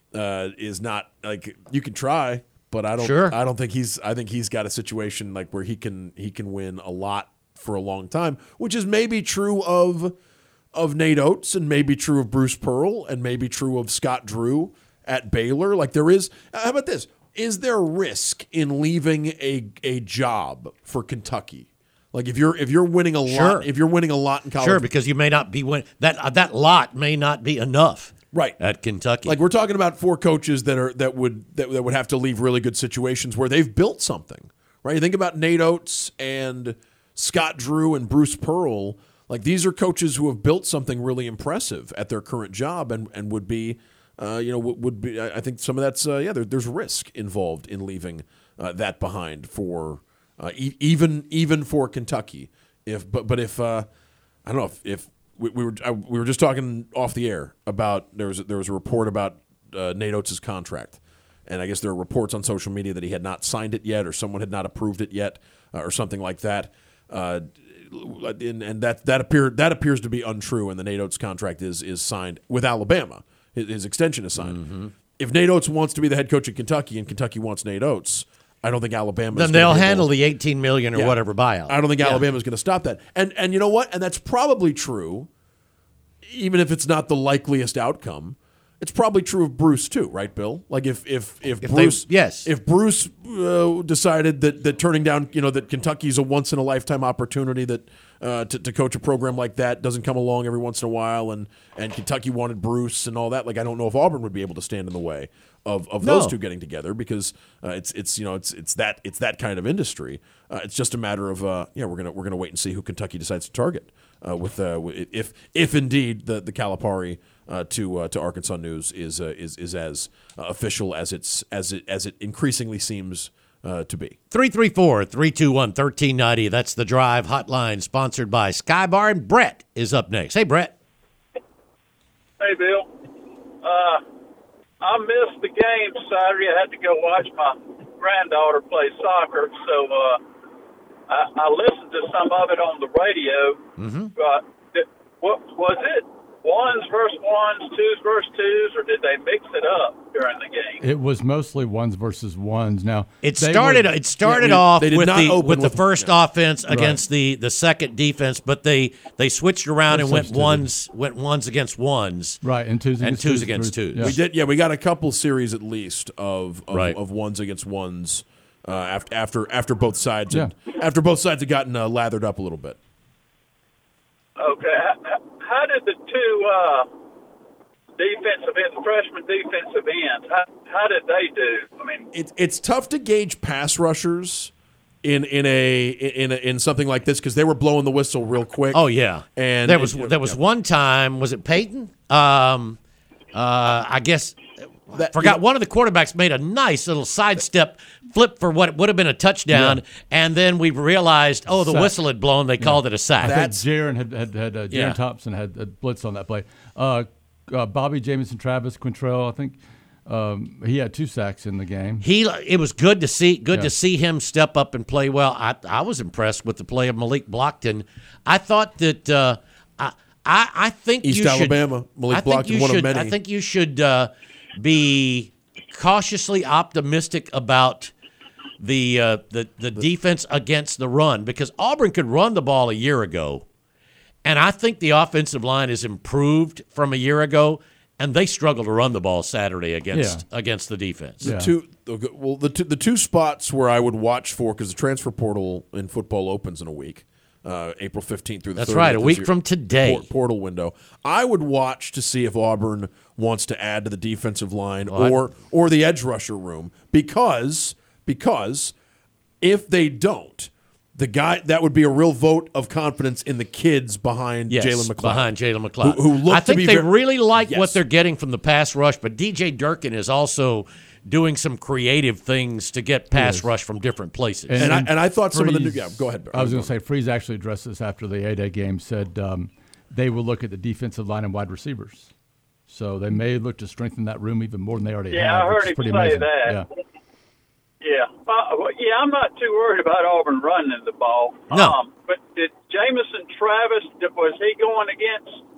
is not like you can try, but I don't. Sure. I don't think he's. I think he's got a situation like where he can win a lot for a long time, which is maybe true of Nate Oates and maybe true of Bruce Pearl and maybe true of Scott Drew at Baylor. Like there is. How about this? Is there risk in leaving a job for Kentucky? Like if you're winning a lot, if you're winning a lot in college, sure, because you may not be that lot may not be enough, right, at Kentucky. Like we're talking about 4 coaches that would have to leave really good situations where they've built something, right? You think about Nate Oates and Scott Drew and Bruce Pearl. Like these are coaches who have built something really impressive at their current job and would be. Would be. I think some of that's there's risk involved in leaving that behind for even for Kentucky. If I don't know if we were just talking off the air about there was a report about Nate Oates' contract, and I guess there are reports on social media that he had not signed it yet or someone had not approved it yet or something like that. And that appears to be untrue, and the Nate Oates contract is signed with Alabama. His extension is signed. Mm-hmm. If Nate Oates wants to be the head coach at Kentucky and Kentucky wants Nate Oates, I don't think Alabama. Then they'll handle the $18 million or whatever buyout. I don't think Alabama is going to stop that. And you know what? And that's probably true, even if it's not the likeliest outcome. It's probably true of Bruce too, right, Bill? Like if Bruce decided that turning down, that Kentucky's a once in a lifetime opportunity that to coach a program like that doesn't come along every once in a while, and Kentucky wanted Bruce and all that. Like I don't know if Auburn would be able to stand in the way of those two getting together because it's that kind of industry. It's just a matter of we're gonna wait and see who Kentucky decides to target if indeed the Calipari to Arkansas News is as official as it increasingly seems to be. 334-321-1390. That's the Drive hotline, sponsored by Skybar, and Brett is up next. Hey, Brett. Hey, Bill. I missed the game Saturday. I had to go watch my granddaughter play soccer, so I listened to some of it on the radio. Mm-hmm. What was it? Ones versus ones, twos versus twos, or did they mix it up during the game? It was mostly ones versus ones. Now it started off with the first offense against the second defense, but they switched around and went ones against ones, right, and twos against twos. Yeah. We did, we got a couple series at least of ones against ones after both sides had gotten lathered up a little bit. Okay. How did the two freshman defensive ends, how did they do? I mean, it's tough to gauge pass rushers in something like this because they were blowing the whistle real quick. Oh yeah, and there was one time. Was it Peyton? I guess. One of the quarterbacks made a nice little sidestep flip for what would have been a touchdown, and then we realized, the whistle had blown. They called it a sack. Jaron Thompson had blitz on that play. Bobby Jamison, Travis Quintrell, I think he had 2 sacks in the game. It was good to see him step up and play well. I was impressed with the play of Malik Blockton. I thought that I think East Alabama, Malik Blockton, one of many. I think you should be cautiously optimistic about the defense against the run, because Auburn could run the ball a year ago, and I think the offensive line is improved from a year ago, and they struggled to run the ball Saturday against the defense. The two spots where I would watch for, because the transfer portal in football opens in a week. April 15th through the 30th. That's right, a week from today. Portal window. I would watch to see if Auburn wants to add to the defensive line or the edge rusher room, because if they don't, that would be a real vote of confidence in the kids behind Jalen McLeod. Who look I think to be they really like what they're getting from the pass rush, but DJ Durkin is also doing some creative things to get pass rush from different places. And I thought some of the new go ahead, Barry. I was going to say, Freeze actually addressed this after the A-Day game, said they will look at the defensive line and wide receivers. So they may look to strengthen that room even more than they already have. Yeah, I heard him say that. Yeah. I'm not too worried about Auburn running the ball. No. But did Jamison Travis, was he going against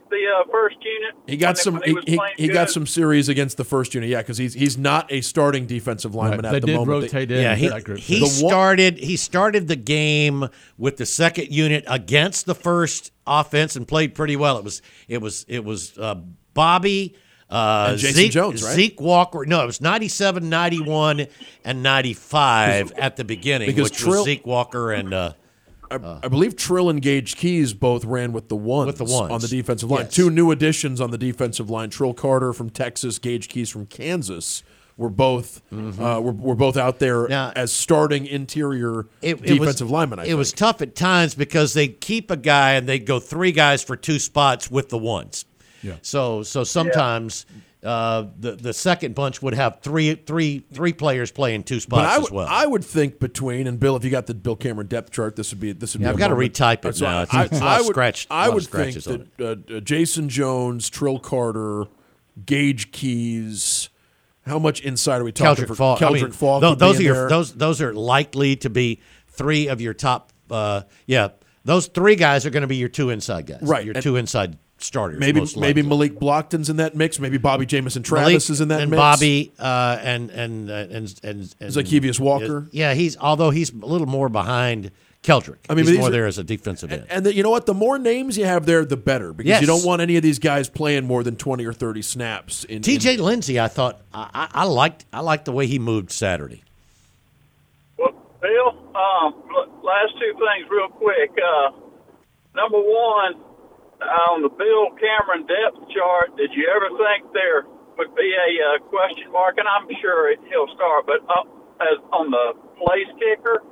the first unit? He got he got some series against the first unit, because he's not a starting defensive lineman at the moment. They did rotate in. Yeah, that group. he started the game with the second unit against the first offense and played pretty well. It was Bobby. And Jason Zeke Jones, right? Zeke Walker. No, it was 97, 91, and 95 at the beginning, which was Zeke Walker and I believe Trill and Gage Keys both ran with the ones on the defensive line. Yes. Two new additions on the defensive line. Trill Carter from Texas, Gage Keys from Kansas were both were both out there Now, as starting interior defensive linemen. I think it was tough at times because they'd keep a guy and they'd go three guys for two spots with the ones. Yeah. So sometimes the second bunch would have three players playing two spots as well. I would think between, and Bill, if you got the Bill Cameron depth chart, this would be. I've got to retype it now. It's a lot of scratch. I would think that Jason Jones, Trill Carter, Gage Keys. How much inside are we talking Keldrick for Falk? Keldrick Falk? Those are likely to be three of your top. Those three guys are going to be your two inside guys. Right. Your two inside starters. Maybe most likely. Malik Blockton's in that mix. Maybe Bobby Jamison Travis is in that and mix. Bobby and Zykevious Walker. Although he's a little more behind Keldrick. I mean, he's more there as a defensive end. And you know what? The more names you have there, the better, because you don't want any of these guys playing more than 20 or 30 snaps. TJ Lindsey, I thought I liked the way he moved Saturday. Well, Bill, last two things real quick. Number one, on the Bill Cameron depth chart, did you ever think there would be a question mark? And I'm sure he'll start, but as on the place kicker.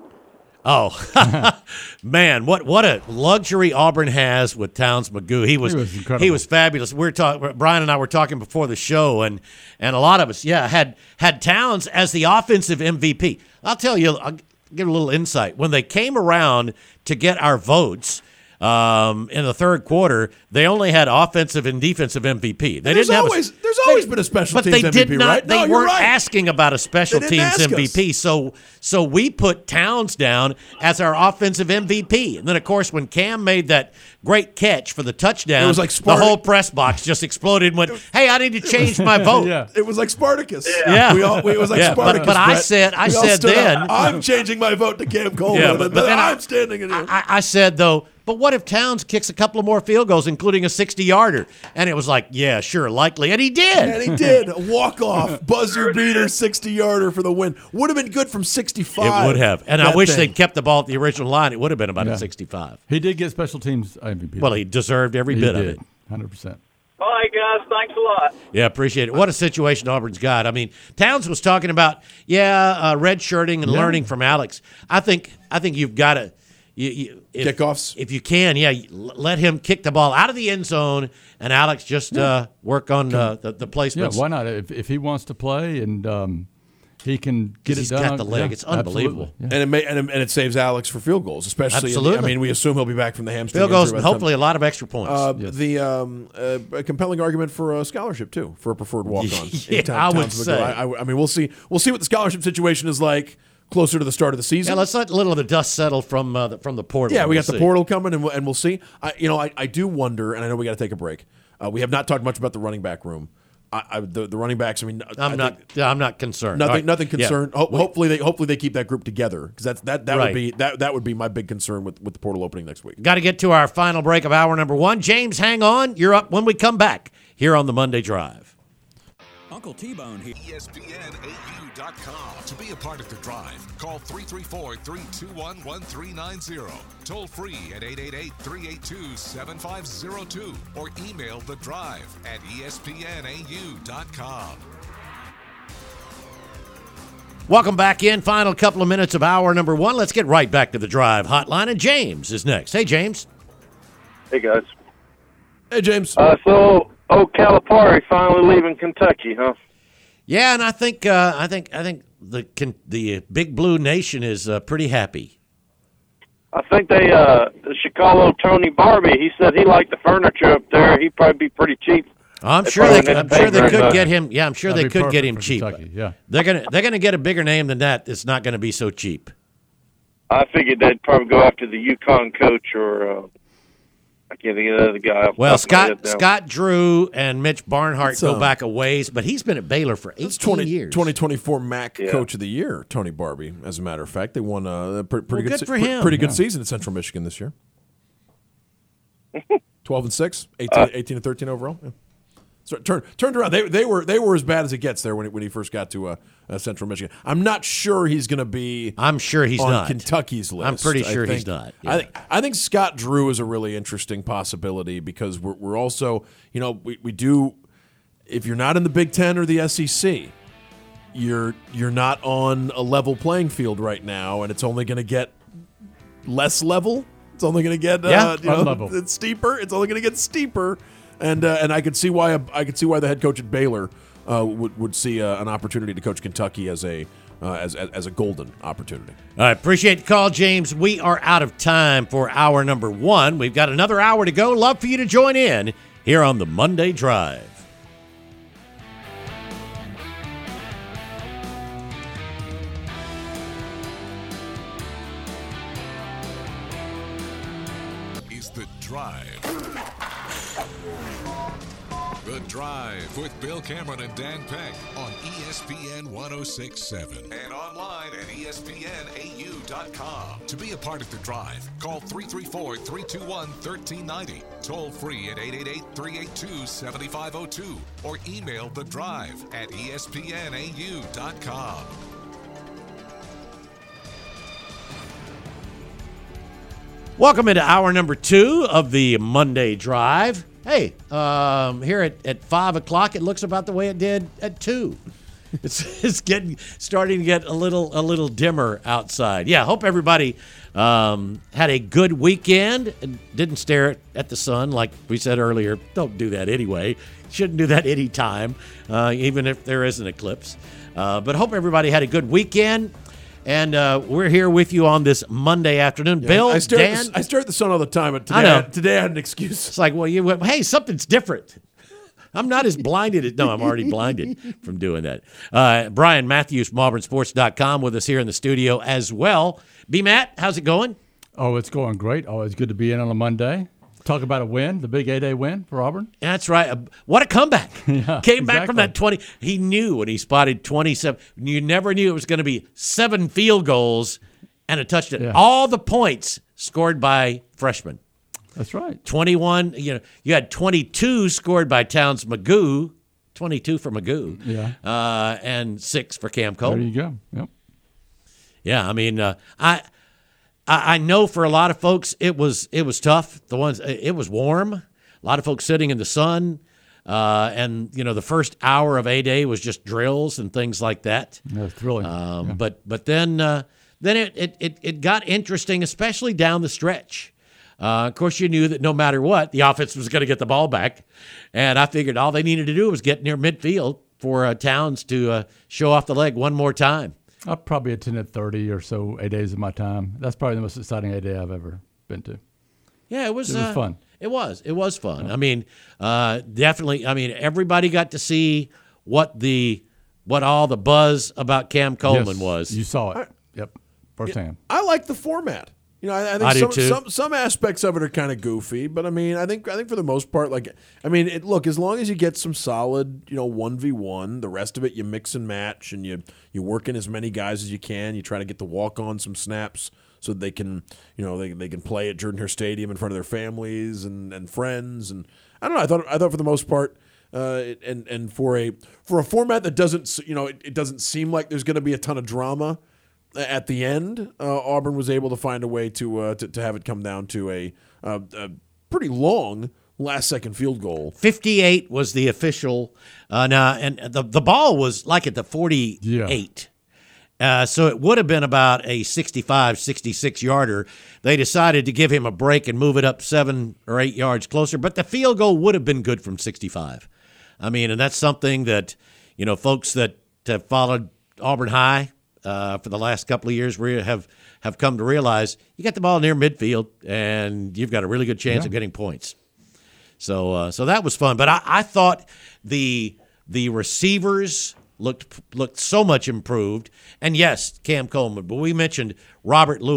Oh, man, what a luxury Auburn has with Towns Magoo. He was incredible. He was fabulous. Brian and I were talking before the show, and a lot of us, had Towns as the offensive MVP. I'll tell you, I'll give a little insight. When they came around to get our votes in the third quarter, they only had offensive and defensive MVP. There's always been a special teams MVP, but they did not. Right? They weren't asking about a special They teams didn't ask MVP. So we put Towns down as our offensive MVP, and then of course when Cam made that great catch for the touchdown, it was like the whole press box just exploded and went, "Hey, I need to change my vote." Yeah. It was like Spartacus. Yeah. It was like Spartacus. But I Brett. said then, I'm changing my vote to Cam Coleman. Yeah, but then I'm standing in here. I said though. But what if Towns kicks a couple of more field goals, including a 60-yarder? And it was like, yeah, sure, likely. And he did. And he did. A walk-off, buzzer beater, 60-yarder for the win. Would have been good from 65. It would have. And I wish they'd kept the ball at the original line. It would have been about a 65. He did get special teams MVP. Well, he deserved every bit of it. 100%. All right, guys, thanks a lot. Yeah, appreciate it. What a situation Auburn's got. I mean, Towns was talking about, redshirting and learning from Alex. I think you've got to kickoffs. If you can, let him kick the ball out of the end zone, and Alex just work on the placements. Yeah, why not? If he wants to play and he can get it done. He's got the leg. It's unbelievable. Yeah. And it saves Alex for field goals, especially. Absolutely. We assume he'll be back from the hamstring. Field goals and hopefully a lot of extra points. A compelling argument for a scholarship too, for a preferred walk-on. I would say. I mean, we'll see. We'll see what the scholarship situation is like closer to the start of the season. Yeah, let's let a little of the dust settle from the portal. Yeah, we got the portal coming, and we'll see. I do wonder, and I know we got to take a break. We have not talked much about the running back room. The running backs. I'm not concerned. Nothing concerned. Yeah. Hopefully they keep that group together, because that would be my big concern with the portal opening next week. Got to get to our final break of hour number one. James, hang on. You're up when we come back here on the Monday Drive. Uncle T-Bone here. ESPNAU.com. To be a part of the drive, call 334-321-1390. Toll free at 888-382-7502 or email the drive at ESPNAU.com. Welcome back in. Final couple of minutes of hour number one. Let's get right back to the drive hotline, and James is next. Hey, James. Hey, guys. Hey, James. So Calipari finally leaving Kentucky, huh? Yeah, and I think the Big Blue Nation is pretty happy. I think they should call Tony Barbie. He said he liked the furniture up there. He'd probably be pretty cheap. I'm sure they could get him. Yeah, I'm sure they could get him cheap. Kentucky, yeah. They're gonna get a bigger name than that. It's not gonna be so cheap. I figured they'd probably go after the UConn coach or I can't think of the other guy. Well, Scott Drew and Mitch Barnhart go back a ways, but he's been at Baylor for 18 years. 2024 MAC Coach of the Year, Tony Barbie, as a matter of fact. They won a pretty good season at Central Michigan this year. 12-6, 18-13 overall. Yeah. So turned around. They were as bad as it gets there when he first got to Central Michigan. I'm not sure he's going to be. I'm sure he's on not Kentucky's list. I'm pretty sure he's not. Yeah. I think Scott Drew is a really interesting possibility because we're also we do. If you're not in the Big Ten or the SEC, you're not on a level playing field right now, and it's only going to get less level. It's only going to get level. It's steeper. It's only going to get steeper. And I could see why the head coach at Baylor would see an opportunity to coach Kentucky as a golden opportunity. I appreciate the call, James. We are out of time for hour number 1. We've got another hour to go. Love for you to join in here on the Monday Drive. Is the Drive. The Drive with Bill Cameron and Dan Peck on ESPN 106.7 and online at ESPNAU.com. To be a part of The Drive, call 334-321-1390, toll free at 888-382-7502, or email The Drive at ESPNAU.com. Welcome into hour number 2 of the Monday Drive. Hey, here at 5 o'clock, it looks about the way it did at 2. It's starting to get a little dimmer outside. Yeah, hope everybody had a good weekend and didn't stare at the sun like we said earlier. Don't do that anyway. Shouldn't do that anytime, even if there is an eclipse. But hope everybody had a good weekend. And we're here with you on this Monday afternoon. Yeah, Bill, I Dan. I stare at the sun all the time, but today I had an excuse. It's like, well, hey, something's different. I'm not as blinded as – no, I'm already blinded from doing that. Brian Matthews, MauburnSports.com, with us here in the studio as well. B-Matt, how's it going? Oh, it's going great. Always good to be in on a Monday. Talk about a win, the big 8-day win for Auburn. That's right. What a comeback. Yeah, Came back from that 20. He knew when he spotted 27. You never knew it was going to be 7 field goals and a touchdown. Yeah. All the points scored by freshmen. That's right. 21. You had 22 scored by Towns Magoo. 22 for Magoo. Yeah. And 6 for Cam Coleman. There you go. Yep. Yeah, I mean, I know for a lot of folks it was tough. It was warm. A lot of folks sitting in the sun, and the first hour of A-Day was just drills and things like that. Yeah, thrilling. Yeah. But then it got interesting, especially down the stretch. Of course, you knew that no matter what, the offense was going to get the ball back, and I figured all they needed to do was get near midfield for Towns to show off the leg one more time. I probably attended 30 or so 8 days of my time. That's probably the most exciting 8 day I've ever been to. Yeah, it was fun. It was fun. Yeah. I mean, definitely. I mean, everybody got to see what all the buzz about Cam Coleman was. You saw it. Yep, firsthand. I like the format. I think some aspects of it are kind of goofy, but I mean, I think for the most part, look, as long as you get some solid, 1v1, the rest of it you mix and match, and you work in as many guys as you can. You try to get the walk on some snaps so that they can, they can play at Jordan Hare Stadium in front of their families and friends, and I don't know. I thought for the most part, and for a format that doesn't, it doesn't seem like there's going to be a ton of drama. At the end, Auburn was able to find a way to have it come down to a pretty long last-second field goal. 58 was the official, and the ball was like at the 48. Yeah. So it would have been about a 65, 66-yarder. They decided to give him a break and move it up 7 or 8 yards closer, but the field goal would have been good from 65. I mean, and that's something that, folks that have followed Auburn High for the last couple of years have come to realize you got the ball near midfield and you've got a really good chance of getting points. So that was fun. But I thought the receivers looked so much improved. And yes, Cam Coleman. But we mentioned Robert Lewis,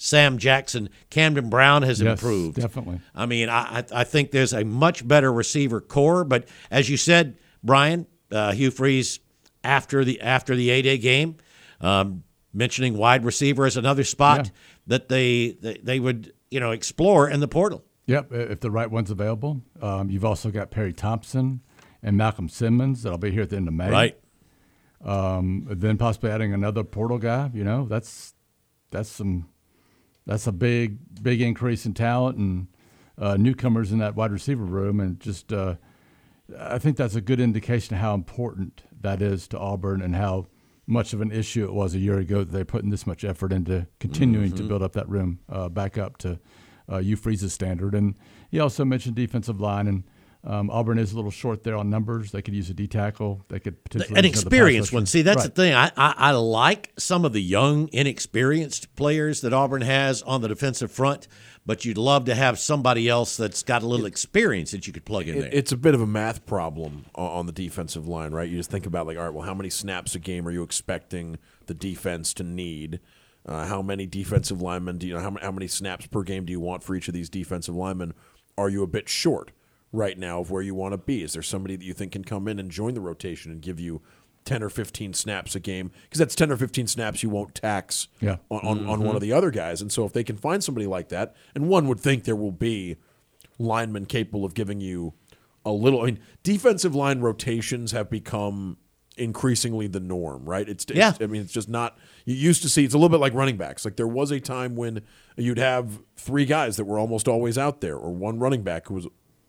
Sam Jackson. Camden Brown has Yes, improved. definitely. I mean, I think there's a much better receiver core. But as you said, Brian, Hugh Freeze after the 8A game, mentioning wide receiver as another spot that they would explore in the portal. Yep, if the right one's available. You've also got Perry Thompson and Malcolm Simmons that'll be here at the end of May. Right. Then possibly adding another portal guy. That's a big increase in talent and newcomers in that wide receiver room, and just I think that's a good indication of how important that is to Auburn and how much of an issue it was a year ago that they're putting this much effort into continuing to build up that room back up to Hugh Freeze's standard. And he also mentioned defensive line, and Auburn is a little short there on numbers. They could use a D tackle. They could potentially an use another experienced pass rusher. one. See, that's Right. the thing. I like some of the young, inexperienced players that Auburn has on the defensive front, but you'd love to have somebody else that's got a little experience that you could plug in there. It's a bit of a math problem on the defensive line, right? You just think about, like, all right, well, how many snaps a game are you expecting the defense to need? How many defensive linemen do you know? How many snaps per game do you want for each of these defensive linemen? Are you a bit short right now of where you want to be? Is there somebody that you think can come in and join the rotation and give you 10 or 15 snaps a game? Because that's 10 or 15 snaps you won't tax on one of the other guys. And so if they can find somebody like that, and one would think there will be linemen capable of giving you a little. I mean, defensive line rotations have become increasingly the norm, right? It's just not. You used to see, it's a little bit like running backs. Like, there was a time when you'd have three guys that were almost always out there, or one running back who was.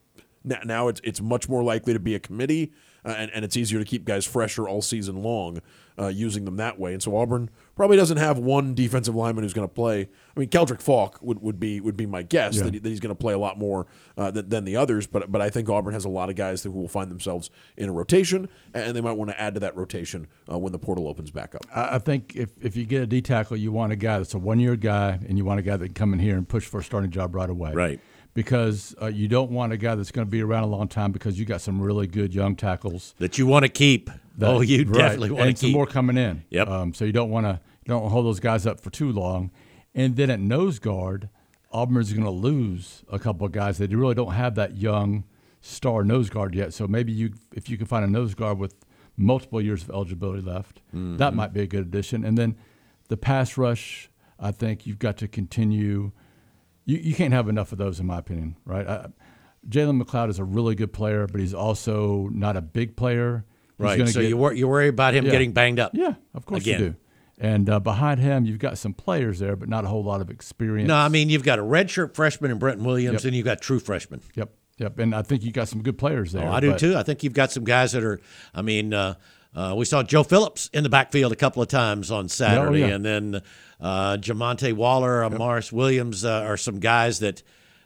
Now it's much more likely to be a committee, and it's easier to keep guys fresher all season long using them that way. And so Auburn probably doesn't have one defensive lineman who's going to play. I mean, Keldrick Falk would be my guess that he's going to play a lot more than the others. But I think Auburn has a lot of guys who will find themselves in a rotation, and they might want to add to that rotation when the portal opens back up. I think if you get a D tackle, you want a guy that's a 1-year guy, and you want a guy that can come in here and push for a starting job right away. Right. Because you don't want a guy that's going to be around a long time, because you got some really good young tackles that you want to keep. You definitely want to keep. And some more coming in. Yep. So you don't want to hold those guys up for too long. And then at nose guard, Auburn's going to lose a couple of guys. They really don't have that young star nose guard yet. So maybe if you can find a nose guard with multiple years of eligibility left, that might be a good addition. And then the pass rush, I think you've got to continue. You can't have enough of those, in my opinion, right? Jalen McLeod is a really good player, but he's also not a big player. Right. So you worry about him getting banged up. Yeah, of course Again. you do. And behind him, you've got some players there, but not a whole lot of experience. No, I mean, you've got a redshirt freshman in Brenton Williams, and you've got true freshmen. Yep. And I think you got some good players there. I do too. I think you've got some guys that are. I mean, we saw Joe Phillips in the backfield a couple of times on Saturday, and then Jamonte Waller, Morris Williams are some guys that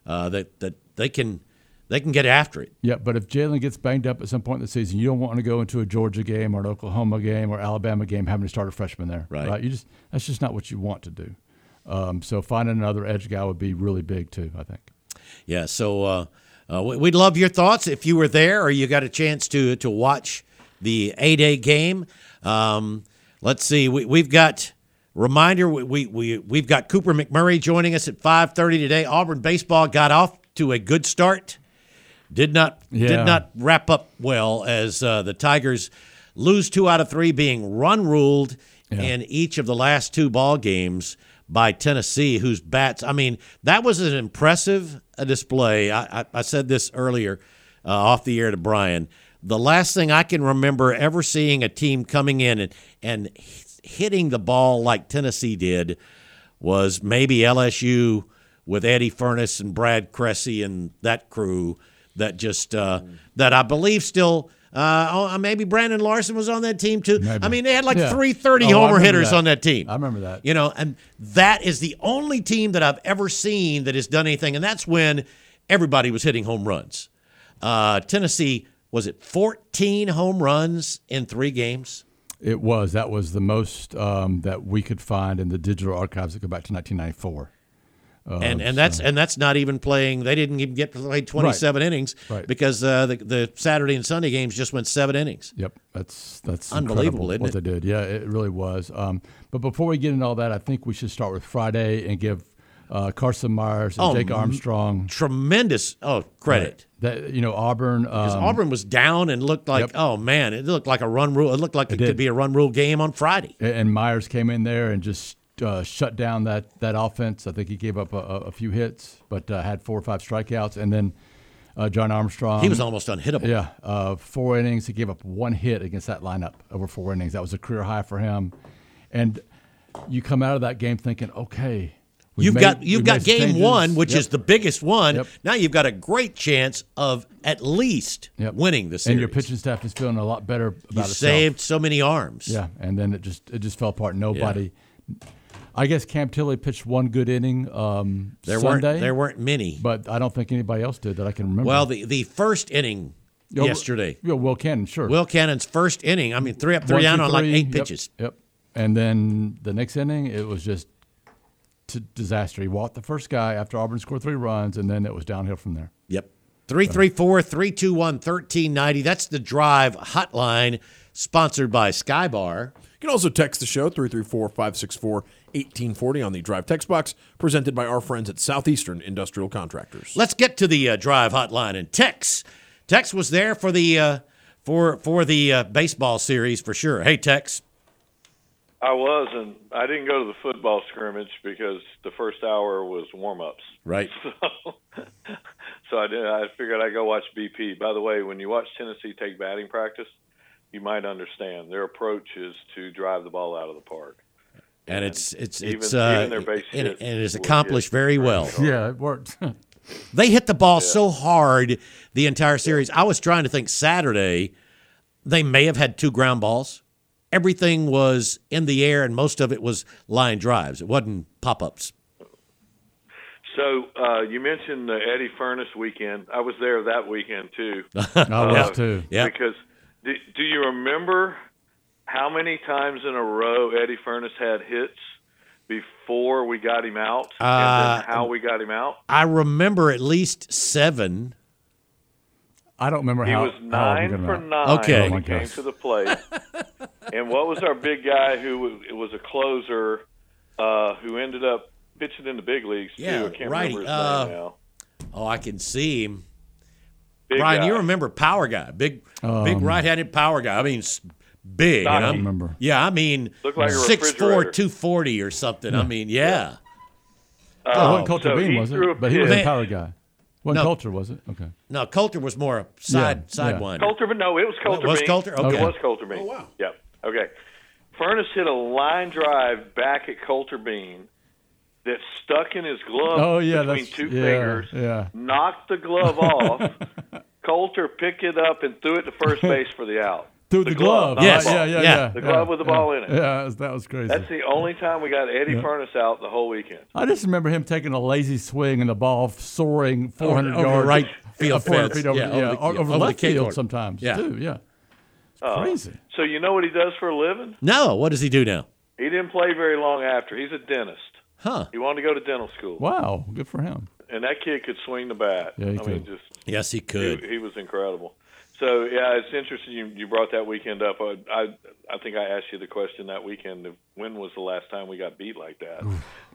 they can get after it. Yeah, but if Jalen gets banged up at some point in the season, you don't want to go into a Georgia game or an Oklahoma game or Alabama game having to start a freshman there. Right. That's just not what you want to do. So finding another edge guy would be really big too, I think. Yeah. So we'd love your thoughts if you were there or you got a chance to watch the 8A game. Let's see. We've got. Reminder, we've got Cooper McMurray joining us at 5:30 today. Auburn baseball got off to a good start. Did not wrap up well as the Tigers lose 2 out of 3, being run-ruled in each of the last 2 ball games by Tennessee, whose bats, I mean, that was an impressive display. I said this earlier off the air to Brian. The last thing I can remember ever seeing a team coming in and hitting the ball like Tennessee did was maybe LSU with Eddie Furness and Brad Cressy and that crew that just that I believe still maybe Brandon Larson was on that team too. Maybe. I mean, they had like 330 homer hitters on that team. I remember that. And that is the only team that I've ever seen that has done anything, and that's when everybody was hitting home runs. Tennessee, was it 14 home runs in 3 games? It was. That was the most that we could find in the digital archives that go back to 1994. And that's not even playing. They didn't even get to play 27 innings because the Saturday and Sunday games just went 7 innings. Yep, that's unbelievable, isn't it? What they did. Yeah, it really was. But before we get into all that, I think we should start with Friday and give Carson Myers and Jake Armstrong. Tremendous credit. That Auburn. Because Auburn was down and looked like, oh man, it looked like a run rule. It looked like it could be a run rule game on Friday. And Myers came in there and just shut down that offense. I think he gave up a few hits, but had 4 or 5 strikeouts. And then John Armstrong. He was almost unhittable. Yeah, 4 innings. He gave up 1 hit against that lineup over 4 innings. That was a career high for him. And you come out of that game thinking, okay. You've got game changes. 1, which is the biggest one. Yep. Now you've got a great chance of at least winning the series. And your pitching staff is feeling a lot better about itself. You saved so many arms. Yeah, and then it just fell apart. Nobody. I guess Cam Tilley pitched 1 good inning Sunday. There weren't many. But I don't think anybody else did that I can remember. Well, the first inning yesterday. Will Cannon, sure. Will Cannon's first inning. I mean, 3 up, 3 down on like 8 pitches. Yep. And then the next inning, it was just disaster. He walked the first guy after Auburn scored 3 runs, and then it was downhill from there. Yep. 334-321-1390. That's the Drive hotline, sponsored by Skybar. You can also text the show, 334-564-1840 on the Drive text box, presented by our friends at Southeastern Industrial Contractors. Let's get to the Drive hotline. And Tex was there for the for the baseball series for sure. Hey, Tex. I was, and I didn't go to the football scrimmage because the first hour was warm-ups. Right. So I figured I'd go watch BP. By the way, when you watch Tennessee take batting practice, you might understand their approach is to drive the ball out of the park. And it's even their base hits and it is accomplished very well. Yeah, it worked. They hit the ball so hard the entire series. I was trying to think Saturday they may have had 2 ground balls. Everything was in the air, and most of it was line drives. It wasn't pop-ups. So you mentioned the Eddie Furnace weekend. I was there that weekend, too. I was, too. Yeah. Because do you remember how many times in a row Eddie Furnace had hits before we got him out, and then how we got him out? I remember at least 7. I don't remember he how. He was 9 for 9 okay. when he came to the plate. And what was our big guy who was a closer who ended up pitching in the big leagues, too? I can't remember his name now. Oh, I can see him. Big Brian, guy. you remember Power Guy, big right-handed Power Guy. I mean, big. I don't remember. Yeah, I mean, Looked like a 6'4", refrigerator. 240 or something. I mean, yeah. It wasn't Coulter so Bean, he was threw it? a But he was pitch. a power guy. Wasn't Coulter, was it? Okay. No, Coulter was more a sidewinder. Coulter, but no, it was Coulter Was Bean. Coulter? Okay. It was Coulter Bean. Oh, wow. Yep. Okay. Furnace hit a line drive back at Coulter Bean that stuck in his glove between 2 fingers, knocked the glove off. Coulter picked it up and threw it to first base for the out. Threw the glove. not Yes. the ball. Yeah. The glove with the ball in it. Yeah, that was crazy. That's the only time we got Eddie Furnace out the whole weekend. I just remember him taking a lazy swing and the ball soaring 400 Over yards. right field 400 fence. feet over, over over the left K field corner. sometimes, too. Yeah. Crazy. So you know what he does for a living? No, what does he do now? He didn't play very long after. He's a dentist. Huh. He wanted to go to dental school. Wow, good for him. And that kid could swing the bat. Yeah, he I mean, could. Yes, he could. He was incredible. So, yeah, it's interesting you brought that weekend up. I think I asked you the question that weekend of when was the last time we got beat like that.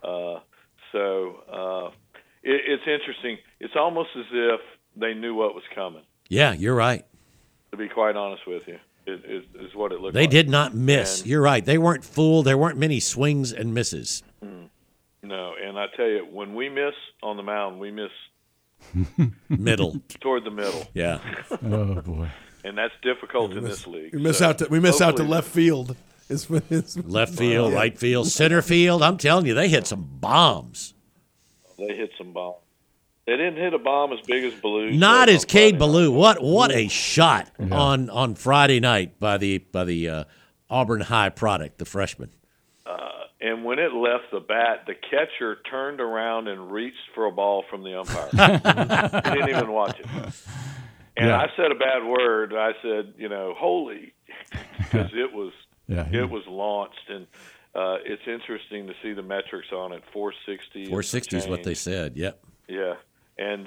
It's interesting. It's almost as if they knew what was coming, Yeah, you're right. to be quite honest with you, is what it looked They like. did not miss. And- You're right. They weren't fooled. There weren't many swings and misses. No, and I tell you, when we miss on the mound, we miss Middle. toward the middle. Yeah. Oh, boy. And that's difficult in this league. We miss So out to hopefully- left field. Left field, right field, center field. I'm telling you, they hit some bombs. They hit some bombs. They didn't hit a bomb as big as Ballou. Not as Cade Ballou. Ballou. What a shot on Friday night by the Auburn High product, the freshman. And when it left the bat, the catcher turned around and reached for a ball from the umpire. He didn't even watch it. And I said a bad word. I said, holy, because it was launched. And it's interesting to see the metrics on it. 460. 460 is what they said. Yep. Yeah, and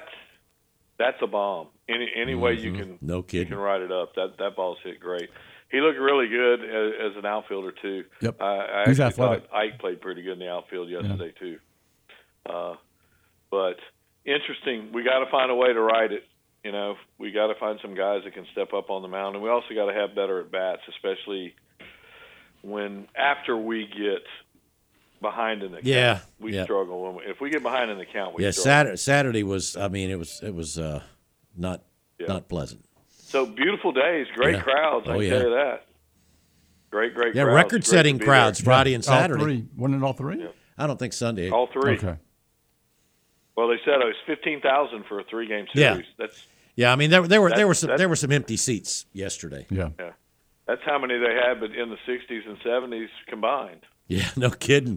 that's a bomb. Any way you can No kidding. you can write it up. That ball's hit great. he looked really good as an outfielder too. Yep. I He's actually athletic. thought Ike played pretty good in the outfield yesterday too. But interesting. We got to find a way to ride it. We got to find some guys that can step up on the mound, and we also got to have better at bats, especially after we get behind in the count. We struggle. If we get behind in the count, we struggle. Saturday was. I mean, it was not pleasant. So beautiful days, great crowds. I can tell you that. Great crowds. Yeah, record-setting crowds Friday and Saturday. All three. Wasn't it all three? Yeah. I don't think Sunday. All three. Okay. Well, they said it was 15,000 for a 3-game series. Yeah. I mean, there were some empty seats yesterday. Yeah. That's how many they had, but in the 60s and 70s combined. Yeah, no kidding.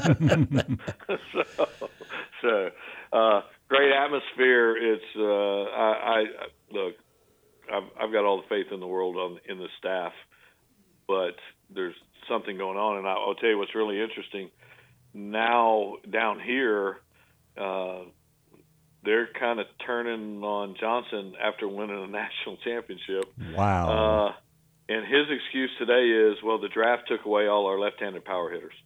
so great atmosphere. It's look, I've got all the faith in the world in the staff, but there's something going on, and I'll tell you what's really interesting. Now down here, they're kind of turning on Johnson after winning a national championship. Wow. And his excuse today is, well, the draft took away all our left-handed power hitters.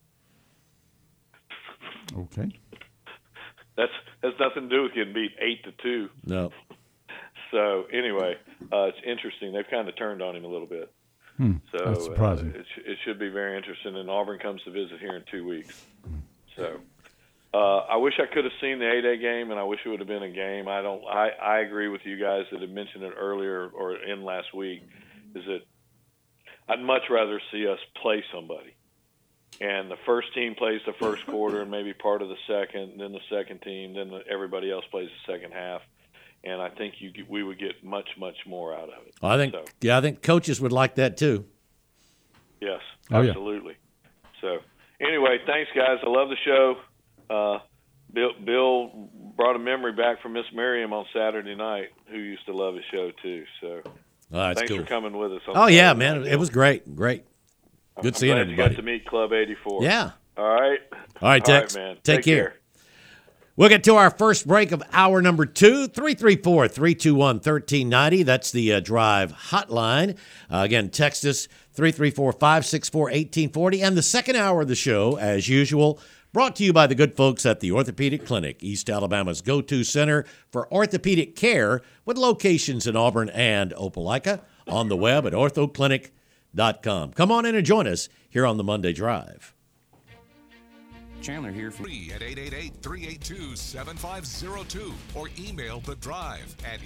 Okay. That's nothing to do with getting beat 8-2. No. So anyway, it's interesting. They've kind of turned on him a little bit. So That's surprising. It should be very interesting. And Auburn comes to visit here in 2 weeks. So I wish I could have seen the 8A game, and I wish it would have been a game. I agree with you guys that had mentioned it earlier or in last week. Is that I'd much rather see us play somebody, and the first team plays the first quarter and maybe part of the second, and then the second team, then everybody else plays the second half, and I think we would get much more out of it. I think coaches would like that too. Yes, Yeah. absolutely. So anyway, thanks guys. I love the show. Bill brought a memory back from Miss Miriam on Saturday night, who used to love his show too. So. That's thanks cool. for coming with us. Yeah, man. It was great. Good seeing glad everybody. You got to meet Club 84. Yeah. All right. Tex. All right, man. Take care. We'll get to our first break of hour number 2, 334-321-1390. That's the Drive hotline. Again, text us 334-564-1840. And the second hour of the show, as usual, brought to you by the good folks at the Orthopedic Clinic, East Alabama's go-to center for orthopedic care with locations in Auburn and Opelika, on the web at orthoclinic.com. Come on in and join us here on the Monday Drive. Chandler here for Free at 888-382-7502 or email The Drive at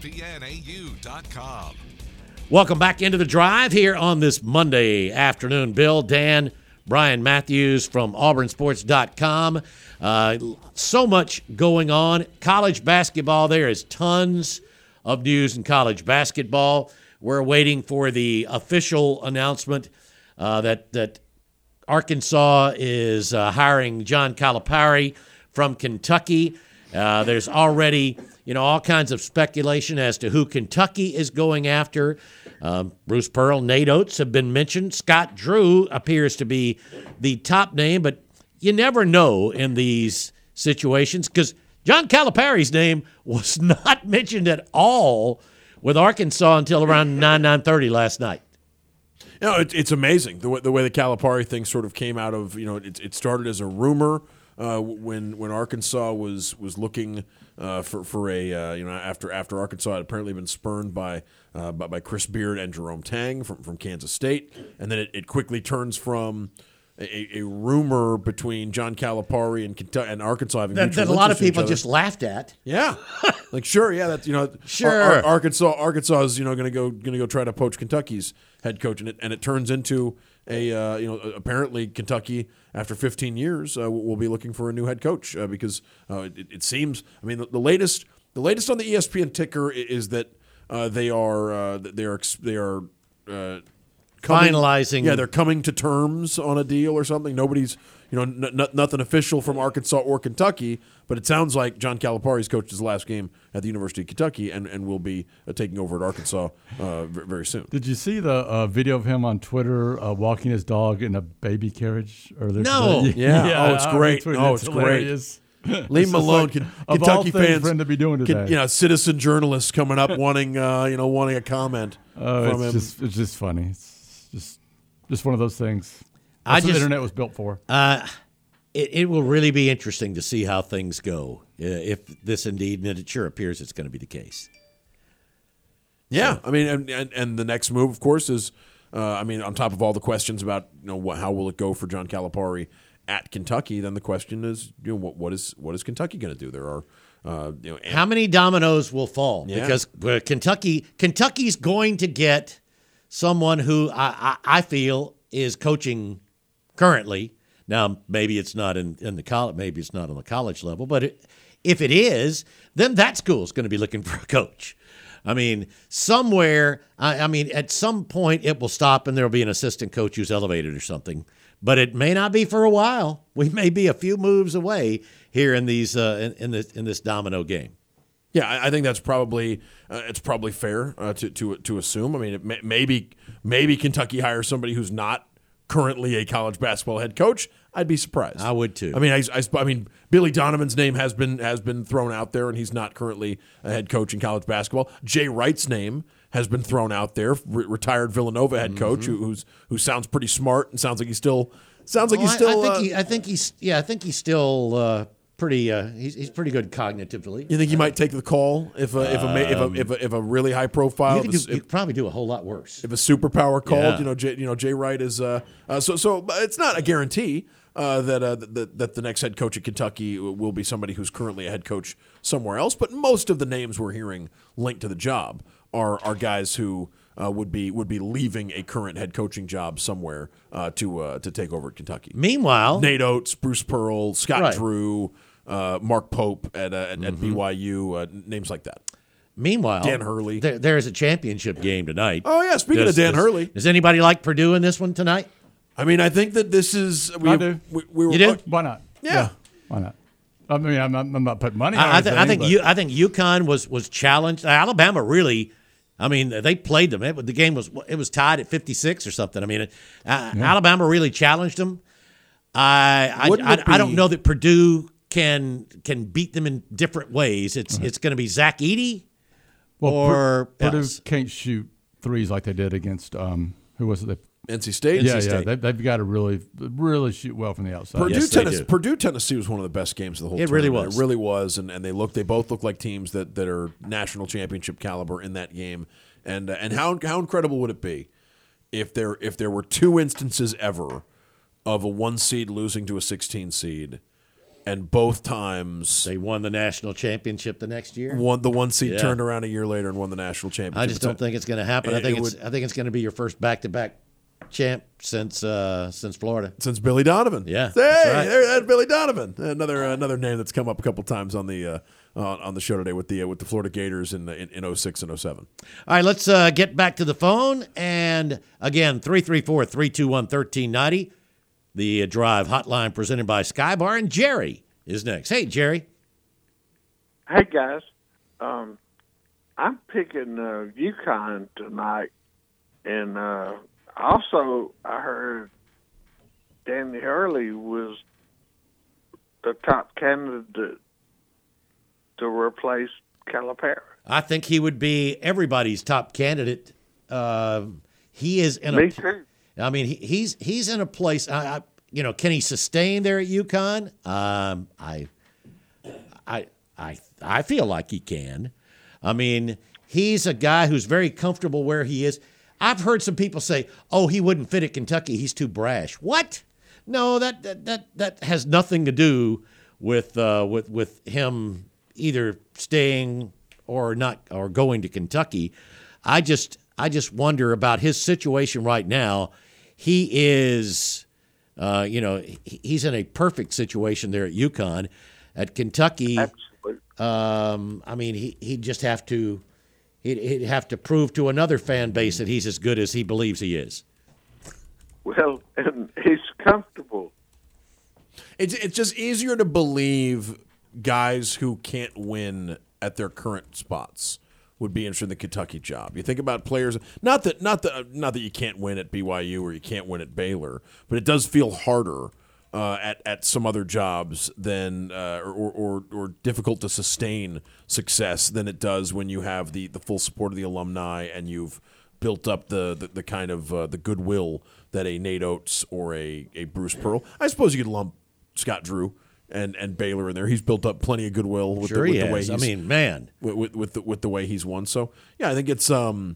espnau.com. Welcome back into the Drive here on this Monday afternoon. Bill, Dan, Brian Matthews from auburnsports.com. So much going on. College basketball, there is tons of news in college basketball. We're waiting for the official announcement that Arkansas is hiring John Calipari from Kentucky. There's already, all kinds of speculation as to who Kentucky is going after. Bruce Pearl, Nate Oates have been mentioned. Scott Drew appears to be the top name, but you never know in these situations because John Calipari's name was not mentioned at all with Arkansas until around 9:30 last night. It's amazing the way the Calipari thing sort of came out of. It started as a rumor when Arkansas was looking for a after Arkansas had apparently been spurned by Chris Beard and Jerome Tang from Kansas State, and then it quickly turns from a rumor between John Calipari and Kentucky and Arkansas having that a lot of people just laughed at. Yeah, that's sure. Arkansas is going to go try to poach Kentucky's head coach, and it turns into apparently Kentucky after 15 years will be looking for a new head coach because it seems. I mean, the latest on the ESPN ticker is that they are finalizing. Yeah, they're coming to terms on a deal or something. Nobody's, nothing official from Arkansas or Kentucky, but it sounds like John Calipari's coached his last game at the University of Kentucky and will be taking over at Arkansas very soon. Did you see the video of him on Twitter walking his dog in a baby carriage earlier today? Yeah. It's great. It's hilarious. Leave him alone. Kentucky fans for him to be doing today. Citizen journalists coming up wanting a comment from him. It's just funny. Just one of those things. That's what the internet was built for. It will really be interesting to see how things go if this indeed, and it sure appears it's going to be the case. Yeah, I mean, and the next move, of course, is on top of all the questions about how will it go for John Calipari at Kentucky, then the question is what is Kentucky going to do? There are how many dominoes will fall? Yeah. Because Kentucky's going to get someone who I feel is coaching currently. Now, maybe it's not in the college, maybe it's not on the college level, but if it is, then that school's going to be looking for a coach. I mean, somewhere, at some point it will stop and there'll be an assistant coach who's elevated or something, but it may not be for a while. We may be a few moves away here in these in this domino game. Yeah, I think that's probably it's probably fair to assume. I mean, maybe Kentucky hires somebody who's not currently a college basketball head coach. I'd be surprised. I would too. I mean, Billy Donovan's name has been thrown out there, and he's not currently a head coach in college basketball. Jay Wright's name has been thrown out there, retired Villanova head coach, who sounds pretty smart and sounds like he's still. I think he's still pretty. He's pretty good cognitively. You think he might take the call if a really high profile? You could probably do a whole lot worse. If a superpower called, Jay Wright is so it's not a guarantee that the next head coach at Kentucky will be somebody who's currently a head coach somewhere else. But most of the names we're hearing linked to the job are guys who would be leaving a current head coaching job somewhere to take over at Kentucky. Meanwhile, Nate Oates, Bruce Pearl, Scott Drew, Mark Pope at BYU, names like that. Meanwhile, Dan Hurley. There's a championship game tonight. Oh yeah, speaking of Dan Hurley, does anybody like Purdue in this one tonight? I mean, I think that this is. I do. You do? Why not? Yeah. Why not? I mean, I'm not putting money on I anything. I think UConn was challenged. Alabama really. I mean, they played them. The game was tied at 56 or something. I mean, Alabama really challenged them. I don't know that Purdue can beat them in different ways. It's going to be Zach Edey or Purdue else. can't shoot threes like they did against who was it? NC State. Yeah. They've got to really shoot well from the outside. Purdue, Tennessee was one of the best games of the whole It tournament. really was. It really was, and they both look like teams that are national championship caliber in that game. And how incredible would it be if there were two instances ever of a 1 seed losing to a 16 seed, and both times they won the national championship the next year. The 1 seed turned around a year later and won the national championship. I just don't think it's going to happen. I think it's going to be your first back-to-back champ since Florida. Since Billy Donovan. Yeah. Hey, that's Billy Donovan. Another name that's come up a couple times on the show today with the Florida Gators in 06 and 07. All right, let's get back to the phone. And again, 334-321-1390. The Drive hotline presented by Skybar, and Jerry is next. Hey, Jerry. Hey, guys. I'm picking UConn tonight, and also I heard Danny Hurley was the top candidate to replace Calipari. I think he would be everybody's top candidate. He is in Me too. I mean, he's in a place. Can he sustain there at UConn? I feel like he can. I mean, he's a guy who's very comfortable where he is. I've heard some people say, "Oh, he wouldn't fit at Kentucky. He's too brash." What? No, that has nothing to do with him either staying or not or going to Kentucky. I just wonder about his situation right now. He is, he's in a perfect situation there at UConn. At Kentucky, absolutely. I mean, he'd just have to prove to another fan base that he's as good as he believes he is. Well, and he's comfortable. It's just easier to believe guys who can't win at their current spots would be interested in the Kentucky job. You think about players, not that you can't win at BYU or you can't win at Baylor, but it does feel harder at some other jobs than or difficult to sustain success than it does when you have the full support of the alumni and you've built up the kind of the goodwill that a Nate Oates or a Bruce Pearl. I suppose you could lump Scott Drew and Baylor in there. He's built up plenty of goodwill with the way he's. I mean, man, with the way he's won. So yeah, I think it's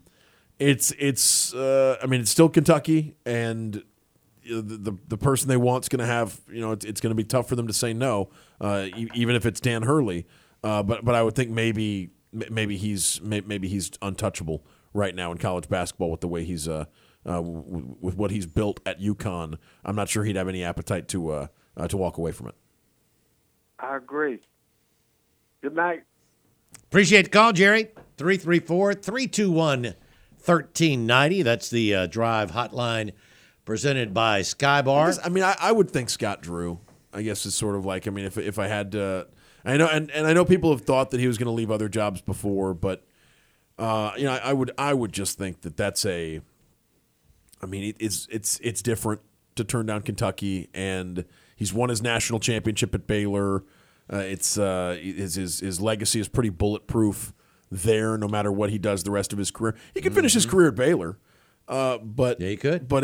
still Kentucky, and the person they want is going to have, it's going to be tough for them to say no, even if it's Dan Hurley. But I would think maybe he's untouchable right now in college basketball with the way he's with what he's built at UConn. I'm not sure he'd have any appetite to walk away from it. I agree. Good night. Appreciate the call, Jerry. 334-321-1390. That's the Drive hotline presented by Skybar. I would think Scott Drew, I guess, is sort of like, if I had to, I know, and I know people have thought that he was going to leave other jobs before, but I would just think that that's it's different to turn down Kentucky, and he's won his national championship at Baylor. His legacy is pretty bulletproof there, no matter what he does the rest of his career. He could finish his career at Baylor, but yeah, he could. But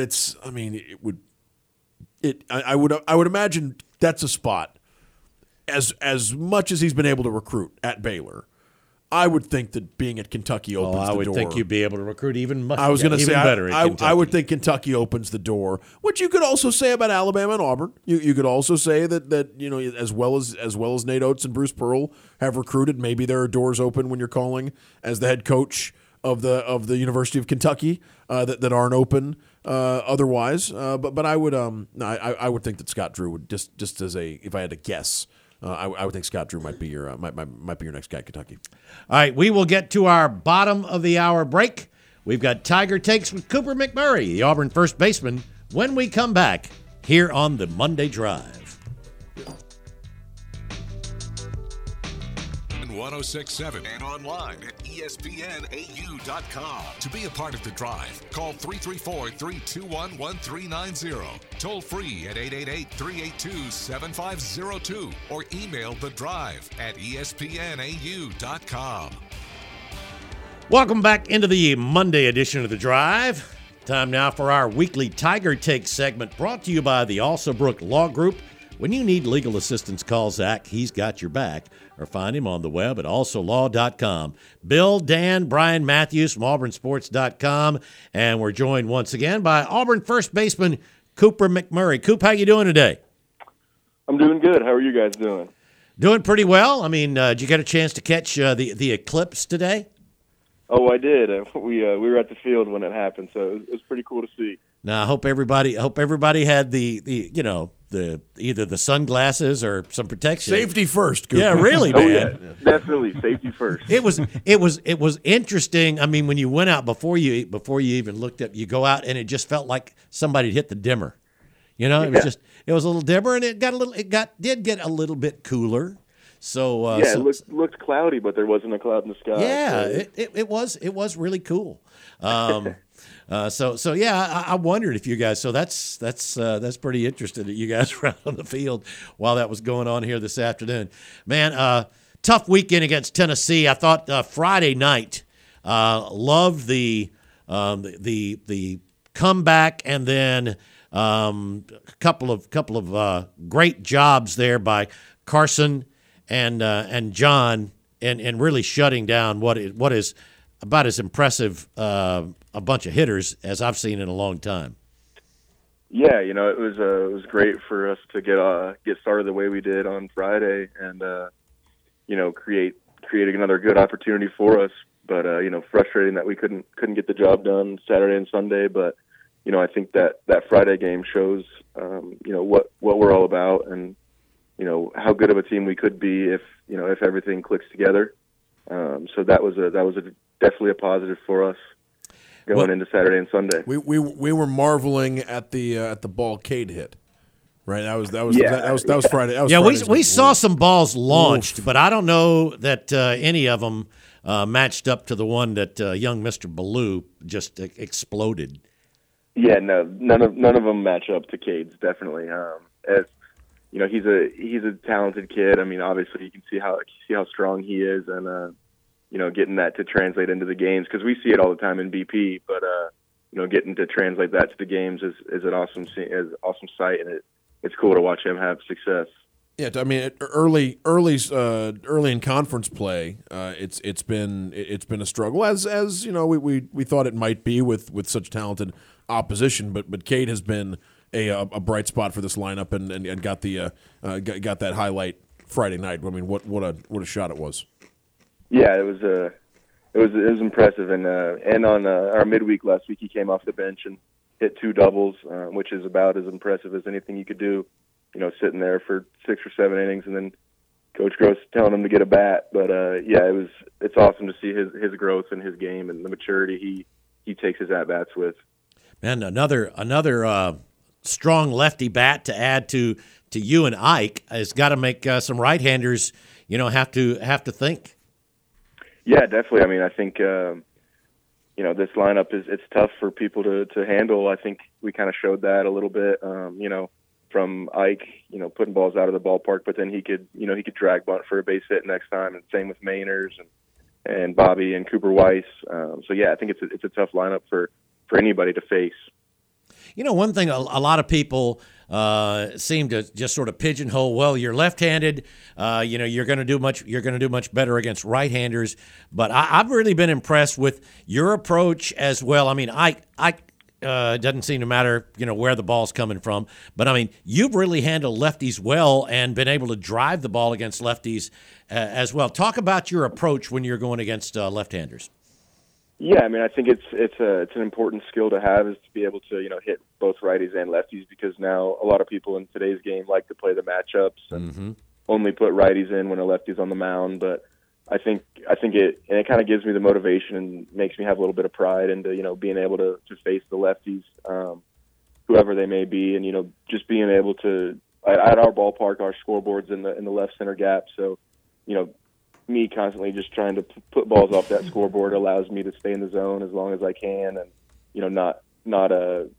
I would imagine that's a spot. As much as he's been able to recruit at Baylor, I would think that being at Kentucky opens the door. I would think you'd be able to recruit even better. I would think Kentucky opens the door, which you could also say about Alabama and Auburn. You could also say that as well as Nate Oates and Bruce Pearl have recruited, maybe there are doors open when you're calling as the head coach of the University of Kentucky that aren't open otherwise. But I would think that Scott Drew would just as if I had to guess. I would think Scott Drew might be your next guy at Kentucky. All right, we will get to our bottom of the hour break. We've got Tiger Takes with Cooper McMurray, the Auburn first baseman, when we come back here on the Monday Drive. 1067 and online at ESPNAU.com. To be a part of the Drive, call 334-321-1390. Toll free at 888-382-7502 or email the Drive at ESPNAU.com. Welcome back into the Monday edition of the Drive. Time now for our weekly Tiger Take segment, brought to you by the Alsobrook Law Group. When you need legal assistance, call Zach. He's got your back. Or find him on the web at alsolaw.com. Bill, Dan, Brian Matthews from auburnsports.com. And we're joined once again by Auburn first baseman Cooper McMurray. Coop, how you doing today? I'm doing good. How are you guys doing? Doing pretty well. Did you get a chance to catch the eclipse today? Oh, I did. We were at the field when it happened, so it was pretty cool to see. Now, I hope everybody had the either the sunglasses or some protection. Safety first. Cooper. Yeah, really, man. Oh, yeah, definitely safety first. It was interesting. when you went out before you even looked up, you go out and it just felt like somebody hit the dimmer. It was it was a little dimmer, and it did get a little bit cooler. So it looked cloudy, but there wasn't a cloud in the sky. Yeah, so. It was really cool. I wondered if you guys. So that's pretty interesting that you guys were out on the field while that was going on here this afternoon. Man, tough weekend against Tennessee. I thought Friday night. Loved the comeback, and then a couple of great jobs there by Carson and John, and really shutting down what is about as impressive a bunch of hitters as I've seen in a long time. Yeah, it was great for us to get started the way we did on Friday, and creating another good opportunity for us. But frustrating that we couldn't get the job done Saturday and Sunday. But I think that Friday game shows what we're all about, and how good of a team we could be if everything clicks together. So that was definitely a positive for us going into Saturday and Sunday. We were marveling at the ball Cade hit. Right, that was Friday. That was we saw some balls launched, but I don't know that any of them matched up to the one that young Mr. Ballou just exploded. Yeah, no, none of them match up to Cade's. Definitely, he's a talented kid. Obviously you can see how strong he is, and getting that to translate into the games, because we see it all the time in BP, but getting to translate that to the games is an awesome sight, and it's cool to watch him have success. Yeah, I mean, early in conference play, it's been a struggle, as you know we thought it might be with such talented opposition, but Cade has been a bright spot for this lineup and got that highlight Friday night. I mean, what a shot it was. Yeah, it was impressive, and on our midweek last week, he came off the bench and hit 2 doubles, which is about as impressive as anything you could do. Sitting there for 6 or 7 innings, and then Coach Gross telling him to get a bat. But it's awesome to see his growth in his game and the maturity he takes his at bats with. Man, another strong lefty bat to add to you and Ike has got to make some right-handers have to think. Yeah, definitely. I mean, I think this lineup it's tough for people to handle. I think we kind of showed that a little bit. From Ike, putting balls out of the ballpark, but then he could drag bunt for a base hit next time, and same with Mainers and Bobby and Cooper Weiss. So yeah, I think it's a tough lineup for anybody to face. One thing a lot of people seem to just sort of pigeonhole. Well, you're left-handed. You're going to do much better against right-handers. But I've really been impressed with your approach as well. I mean, Ike doesn't seem to matter, where the ball's coming from. But, I mean, you've really handled lefties well and been able to drive the ball against lefties as well. Talk about your approach when you're going against left-handers. Yeah, I mean, I think it's an important skill to have, is to be able to hit both righties and lefties, because now a lot of people in today's game like to play the matchups and only put righties in when a lefty's on the mound. But I think it kind of gives me the motivation and makes me have a little bit of pride into being able to face the lefties, whoever they may be, and just being able to at our ballpark, our scoreboard's in the left center gap, so me constantly just trying to put balls off that scoreboard allows me to stay in the zone as long as I can, and not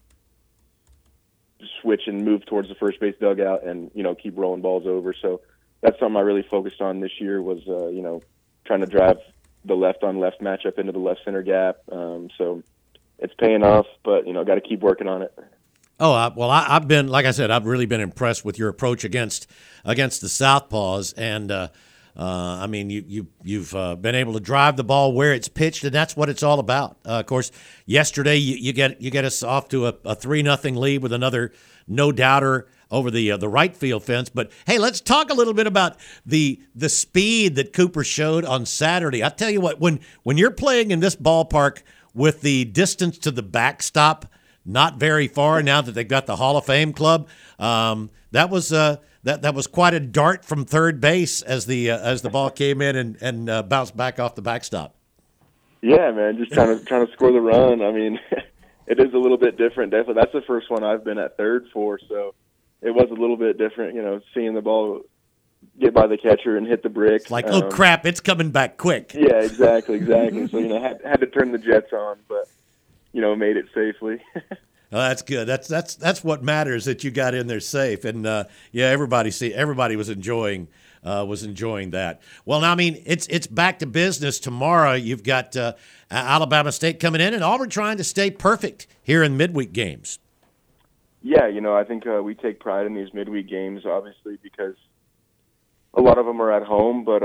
switch and move towards the first base dugout and keep rolling balls over. So that's something I really focused on this year was trying to drive the left-on-left matchup into the left center gap. So it's paying off, but got to keep working on it. Oh, I've been, like I said, I've really been impressed with your approach against the Southpaws, and I mean, you've been able to drive the ball where it's pitched, and that's what it's all about. Of course, yesterday you get us off to a 3-0 lead with another no-doubter over the right field fence. But hey, let's talk a little bit about the speed that Cooper showed on Saturday. I tell you what, when you're playing in this ballpark with the distance to the backstop not very far, now that they've got the Hall of Fame club, that was quite a dart from third base as the ball came in and bounced back off the backstop. Yeah, man, just trying to score the run. I mean, it is a little bit different. Definitely, that's the first one I've been at third for, so it was a little bit different. Seeing the ball get by the catcher and hit the brick. It's like, oh crap, it's coming back quick. Yeah, exactly. So had to turn the jets on, but made it safely. Oh, that's good. That's what matters, that you got in there safe, and everybody was enjoying that. Well, now I mean it's back to business tomorrow. You've got Alabama State coming in, and Auburn trying to stay perfect here in midweek games. Yeah, I think we take pride in these midweek games, obviously, because a lot of them are at home, but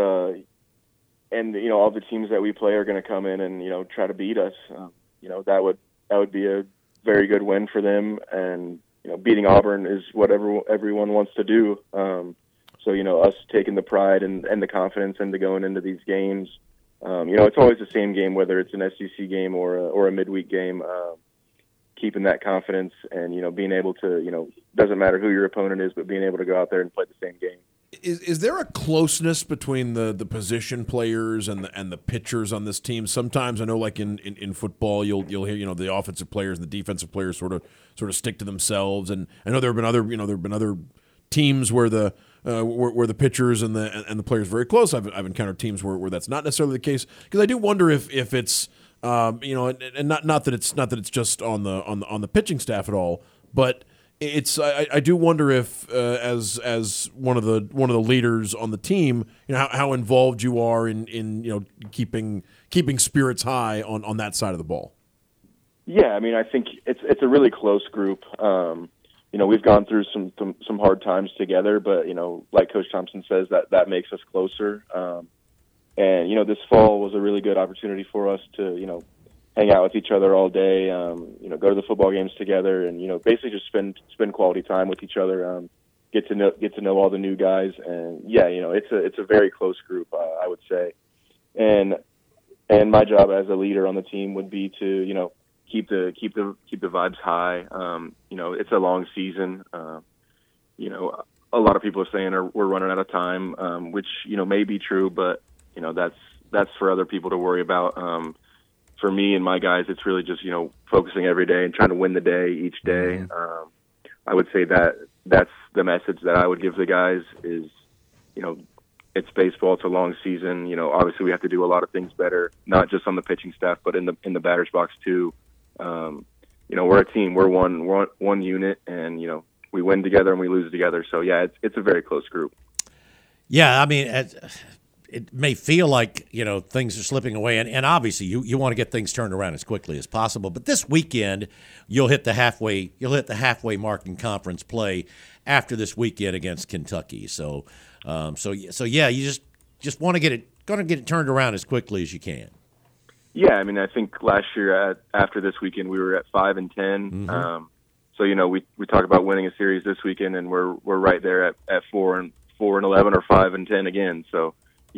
and all the teams that we play are going to come in and try to beat us. That would be a very good win for them, and beating Auburn is what everyone wants to do. So us taking the pride and the confidence into going into these games. It's always the same game, whether it's an SEC game or a midweek game. Keeping that confidence and being able to doesn't matter who your opponent is, but being able to go out there and play the same game. Is there a closeness between the position players and the pitchers on this team? Sometimes I know, like in football, you'll hear the offensive players and the defensive players sort of stick to themselves. And I know there have been other teams where the pitchers and the players are very close. I've encountered teams where that's not necessarily the case, because I do wonder if it's and not that it's just on the pitching staff at all, but I do wonder if as one of the leaders on the team, how involved you are in keeping spirits high on that side of the ball. Yeah, I mean, I think it's a really close group. We've gone through some hard times together, but like Coach Thompson says, that makes us closer. And this fall was a really good opportunity for us to hang out with each other all day, go to the football games together, and basically just spend quality time with each other, get to know all the new guys, and it's a very close group, I would say, and my job as a leader on the team would be to keep the vibes high. It's a long season. A lot of people are saying we're running out of time, which may be true, but that's for other people to worry about. For me and my guys, it's really just, focusing every day and trying to win the day each day. Mm-hmm. I would say that's the message that I would give the guys is, it's baseball. It's a long season. Obviously we have to do a lot of things better, not just on the pitching staff, but in the batter's box too. We're a team. We're one unit, and, we win together and we lose together. So yeah, it's a very close group. Yeah. I mean, it may feel like, things are slipping away, and obviously you want to get things turned around as quickly as possible. But this weekend, you'll hit the halfway mark in conference play after this weekend against Kentucky. So yeah, you just want to get it turned around as quickly as you can. Yeah, I mean, I think last year after this weekend we were at 5-10. Mm-hmm. So we talk about winning a series this weekend, and we're right there at 4-11 or 5-10 again. So.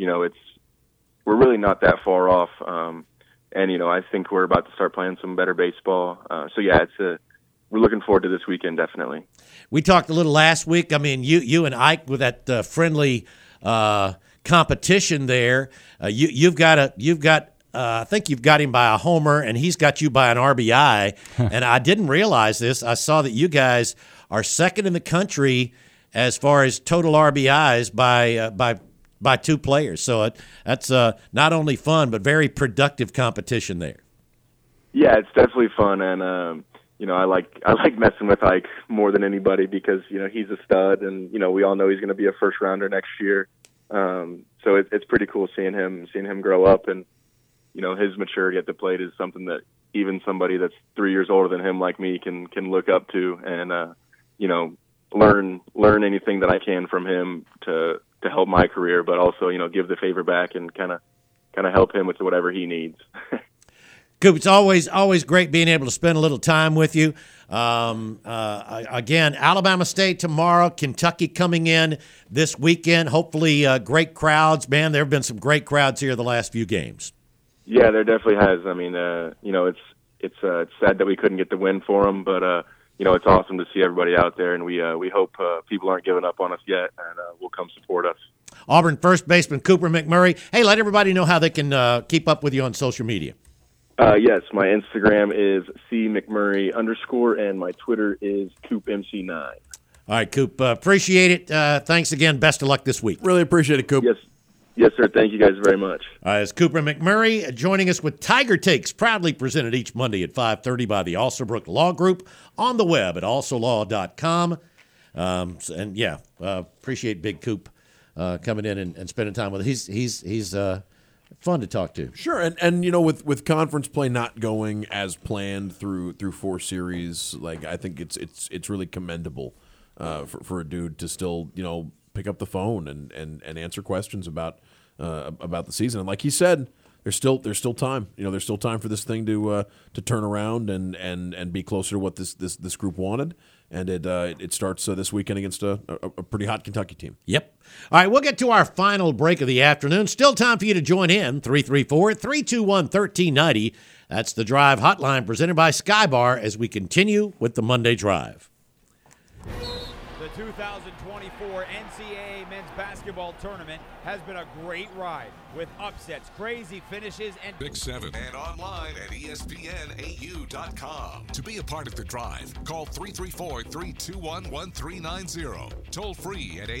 We're really not that far off, and I think we're about to start playing some better baseball. So yeah, we're looking forward to this weekend definitely. We talked a little last week. I mean, you and Ike with that friendly competition there. You've got I think you've got him by a homer, and he's got you by an RBI. And I didn't realize this. I saw that you guys are second in the country as far as total RBIs by two players. So that's not only fun, but very productive competition there. Yeah, it's definitely fun. And, I like messing with Ike more than anybody because, he's a stud, and, we all know he's going to be a first rounder next year. So it's pretty cool seeing him grow up, and, his maturity at the plate is something that even somebody that's 3 years older than him like me can look up to and, learn anything that I can from him to help my career, but also, give the favor back and kind of help him with whatever he needs. Coop, it's always great being able to spend a little time with you. Again, Alabama State tomorrow, Kentucky coming in this weekend. Hopefully, great crowds. Man, there have been some great crowds here the last few games. Yeah, there definitely has. I mean, it's sad that we couldn't get the win for them, but it's awesome to see everybody out there, and we hope people aren't giving up on us yet, and will come support us. Auburn first baseman Cooper McMurray. Hey, let everybody know how they can keep up with you on social media. Yes, my Instagram is cmcmurray_, and my Twitter is CoopMC9. All right, Coop, appreciate it. Thanks again. Best of luck this week. Really appreciate it, Coop. Yes, sir. Thank you guys very much. It's Cooper McMurray joining us with Tiger Takes, proudly presented each Monday at 5:30 by the Alsobrook Law Group, on the web at alsolaw.com. Appreciate Big Coop coming in and spending time with us. He's fun to talk to. Sure, and with conference play not going as planned through 4 series, like I think it's really commendable for a dude to still pick up the phone and answer questions about the season. And like he said, there's still time. There's still time for this thing to turn around and be closer to what this group wanted. And it starts this weekend against a pretty hot Kentucky team. Yep. All right, we'll get to our final break of the afternoon. Still time for you to join in, 334-321-1390. That's the Drive Hotline presented by Skybar as we continue with the Monday Drive. The 2024 NCAA Men's Basketball Tournament has been a great ride with upsets, crazy finishes, and Big 7 and online at ESPNAU.com. To be a part of the drive, call 334-321-1390. Toll free at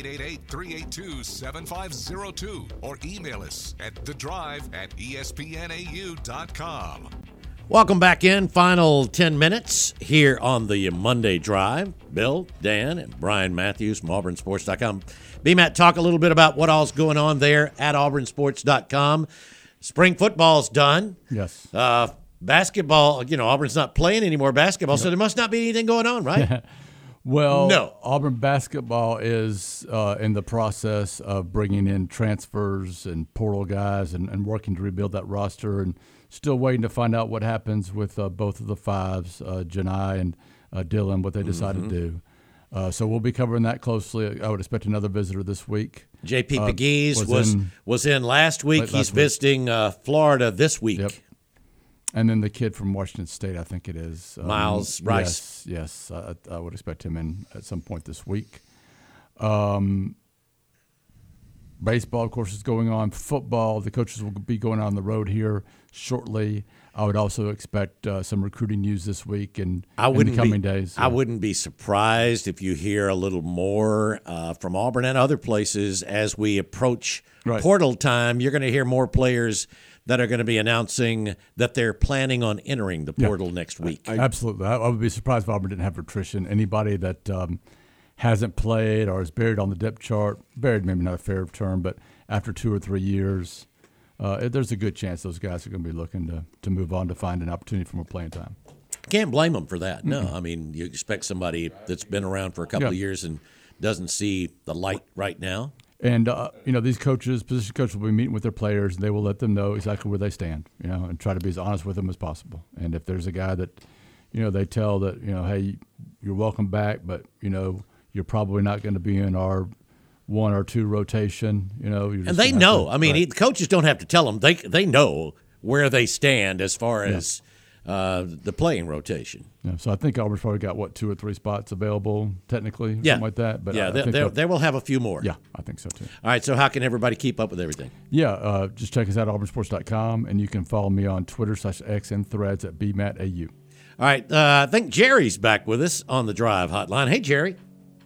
888-382-7502 or email us at thedrive@ESPNAU.com. Welcome back in. Final 10 minutes here on the Monday Drive. Bill, Dan, and Brian Matthews from auburnsports.com. BMAT, talk a little bit about what all's going on there at auburnsports.com. Spring football's done. Yes. Basketball, Auburn's not playing anymore basketball, so there must not be anything going on, right? Well, no. Auburn basketball is in the process of bringing in transfers and portal guys and working to rebuild that roster, and still waiting to find out what happens with both of the fives, Janai and Dylan, what they decide to do. So we'll be covering that closely. I would expect another visitor this week. J.P. Pegues was in last week. He's visiting Florida this week. Yep. And then the kid from Washington State, I think it is. Miles Rice. Yes. I would expect him in at some point this week. Baseball, of course, is going on. Football, the coaches will be going on the road here shortly. I would also expect some recruiting news this week and in the coming days. I wouldn't be surprised if you hear a little more from Auburn and other places as we approach portal time. You're going to hear more players that are going to be announcing that they're planning on entering the portal next week. Absolutely. I would be surprised if Auburn didn't have attrition. Anybody that hasn't played or is buried on the depth chart, buried maybe not a fair term, but after 2 or 3 years, there's a good chance those guys are going to be looking to move on to find an opportunity for more playing time. Can't blame them for that. No, I mean, you expect somebody that's been around for a couple of years and doesn't see the light right now. And, these coaches, position coaches will be meeting with their players, and they will let them know exactly where they stand, and try to be as honest with them as possible. And if there's a guy that, they tell that, hey, you're welcome back, but, you're probably not going to be in our 1 or 2 rotation, and they know. The coaches don't have to tell them. They know where they stand as far as the playing rotation. Yeah, so I think Auburn's probably got 2 or 3 spots available technically, something like that. But they will have a few more. Yeah, I think so too. All right, so how can everybody keep up with everything? Yeah, just check us out at auburnsports.com, and you can follow me on Twitter/X and Threads at BMATAU. All right, I think Jerry's back with us on the Drive Hotline. Hey, Jerry.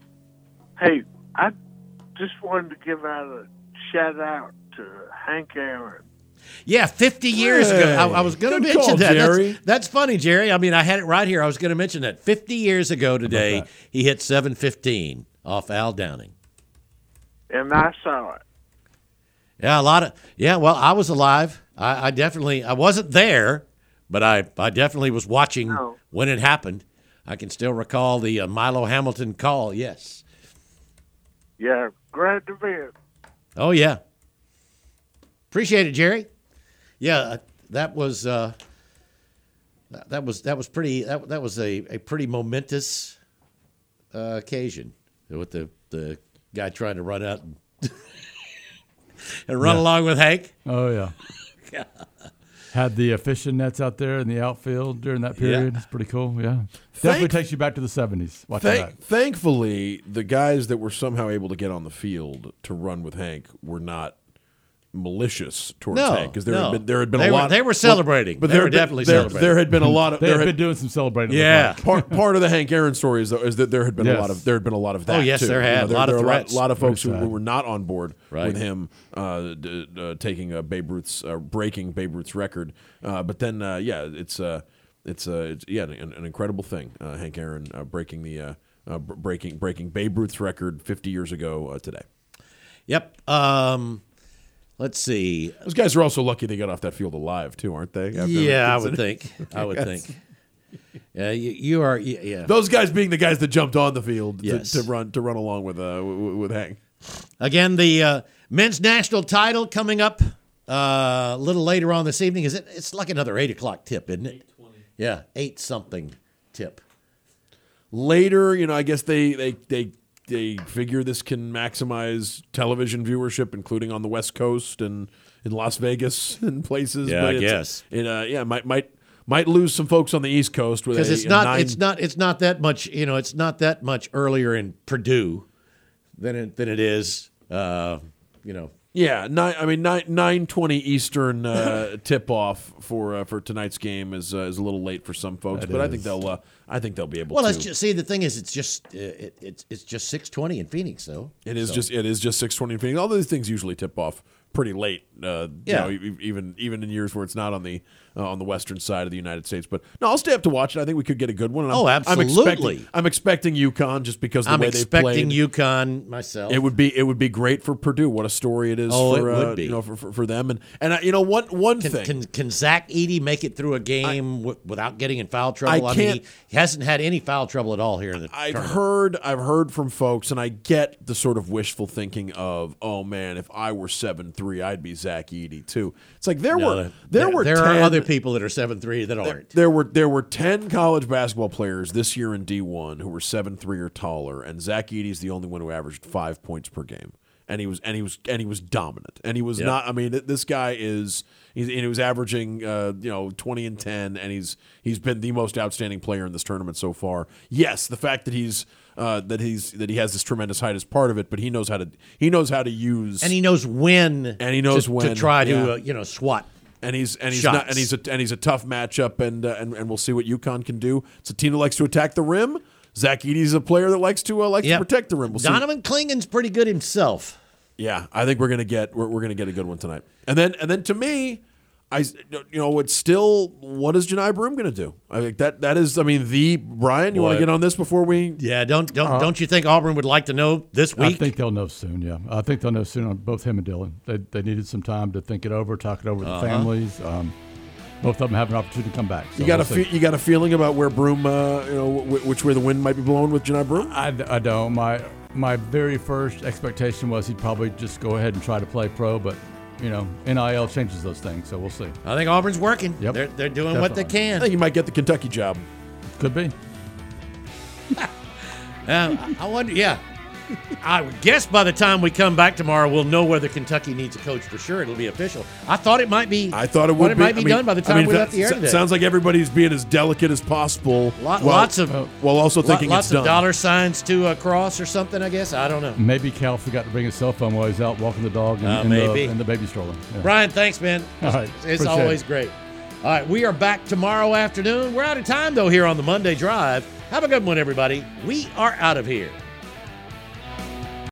Hey, I just wanted to give out a shout-out to Hank Aaron. Yeah, 50 years ago. I was going to mention that. Jerry. That's funny, Jerry. I had it right here. I was going to mention that. 50 years ago today, he hit 715 off Al Downing. And I saw it. Yeah, well, I was alive. I wasn't there, but I definitely was watching when it happened. I can still recall the Milo Hamilton call, yes. Yeah, glad to be it. Oh, yeah. Appreciate it, Jerry. Yeah, that was pretty. That was a pretty momentous occasion with the guy trying to run out and run along with Hank. Oh yeah. Had the fishing nets out there in the outfield during that period. It's pretty cool. Yeah, definitely takes you back to the 70s. Thankfully, the guys that were somehow able to get on the field to run with Hank were not malicious towards Hank, because there had been a lot. They were celebrating, but they were definitely celebrating. There had been a lot of. They had been doing some celebrating. Yeah, part of the Hank Aaron story is that there had been a lot of that. Oh yes, too. there had a lot of threats. A lot of folks who were not on board with him taking breaking Babe Ruth's record. But then it's an incredible thing. Hank Aaron breaking Babe Ruth's record 50 years ago today. Yep. Let's see. Those guys are also lucky they got off that field alive, too, aren't they? I would think. Yeah, you are. Yeah. Those guys being the guys that jumped on the field to run along with Hank. Again, the men's national title coming up a little later on this evening. It's like another 8:00 tip, isn't it? 8:20. Yeah, 8-something tip. Later, I guess they figure this can maximize television viewership, including on the West Coast and in Las Vegas and places. Yeah, but I guess. Might lose some folks on the East Coast because it's not that much. It's not that much earlier in Purdue than it is. Yeah, 9:20 Eastern tip off for tonight's game is a little late for some folks, but I think they'll be able to. Well, the thing is, it's just 6:20 in Phoenix, though. It is just 6:20 in Phoenix. All those things usually tip off pretty late. Even in years where it's not on the on the western side of the United States. But no, I'll stay up to watch it. I think we could get a good one. And absolutely. I'm expecting UConn just because of the way they've played. I'm expecting UConn myself. It would be great for Purdue. What a story it is for it would be. For them. And one thing. Can Zach Edey make it through a game without getting in foul trouble? I mean, he hasn't had any foul trouble at all here in the tournament. I've heard from folks, and I get the sort of wishful thinking of, oh man, if I were 7'3", I'd be Zach Edey too. It's like there are other people that are 7'3" that aren't. There were 10 college basketball players this year in D1 who were 7'3" or taller, and Zach Edey's the only one who averaged 5 points per game. And he was dominant. And he was not. I mean, this guy is. He was averaging 20 and 10, and he's been the most outstanding player in this tournament so far. Yes, the fact that he has this tremendous height is part of it, but he knows how to use, and he knows when to try to swat. And he's a tough matchup, and we'll see what UConn can do. It's a team that likes to attack the rim. Zach Edey's a player that likes to protect the rim. Donovan Klingen's pretty good himself. Yeah, I think we're gonna get a good one tonight. And then to me, it's still, what is Johni Broome gonna do? I think that is. I mean, Brian, you want to get on this before we? Yeah, don't you think Auburn would like to know this week? I think they'll know soon. Yeah, I think they'll know soon on both him and Dylan. They needed some time to think it over, talk it over with the families. Both of them have an opportunity to come back. So you got a feeling about where Broome, which way the wind might be blowing with Johni Broome? I don't. My very first expectation was he'd probably just go ahead and try to play pro, but NIL changes those things, so we'll see. I think Auburn's working. Yep. They're doing Definitely. what they can. I think you might get the Kentucky job. Could be. I wonder. Yeah. I would guess by the time we come back tomorrow, we'll know whether Kentucky needs a coach for sure. It'll be official. I thought it might be. I thought it would be. Might be done by the time we left the air today. Sounds like everybody's being as delicate as possible. While also thinking lots it's done. of dollar signs to cross or something. I guess I don't know. Maybe Cal forgot to bring his cell phone while he's out walking the dog in the baby stroller. Yeah. Brian, thanks, man. All right, it's always great. All right, we are back tomorrow afternoon. We're out of time though here on the Monday Drive. Have a good one, everybody. We are out of here.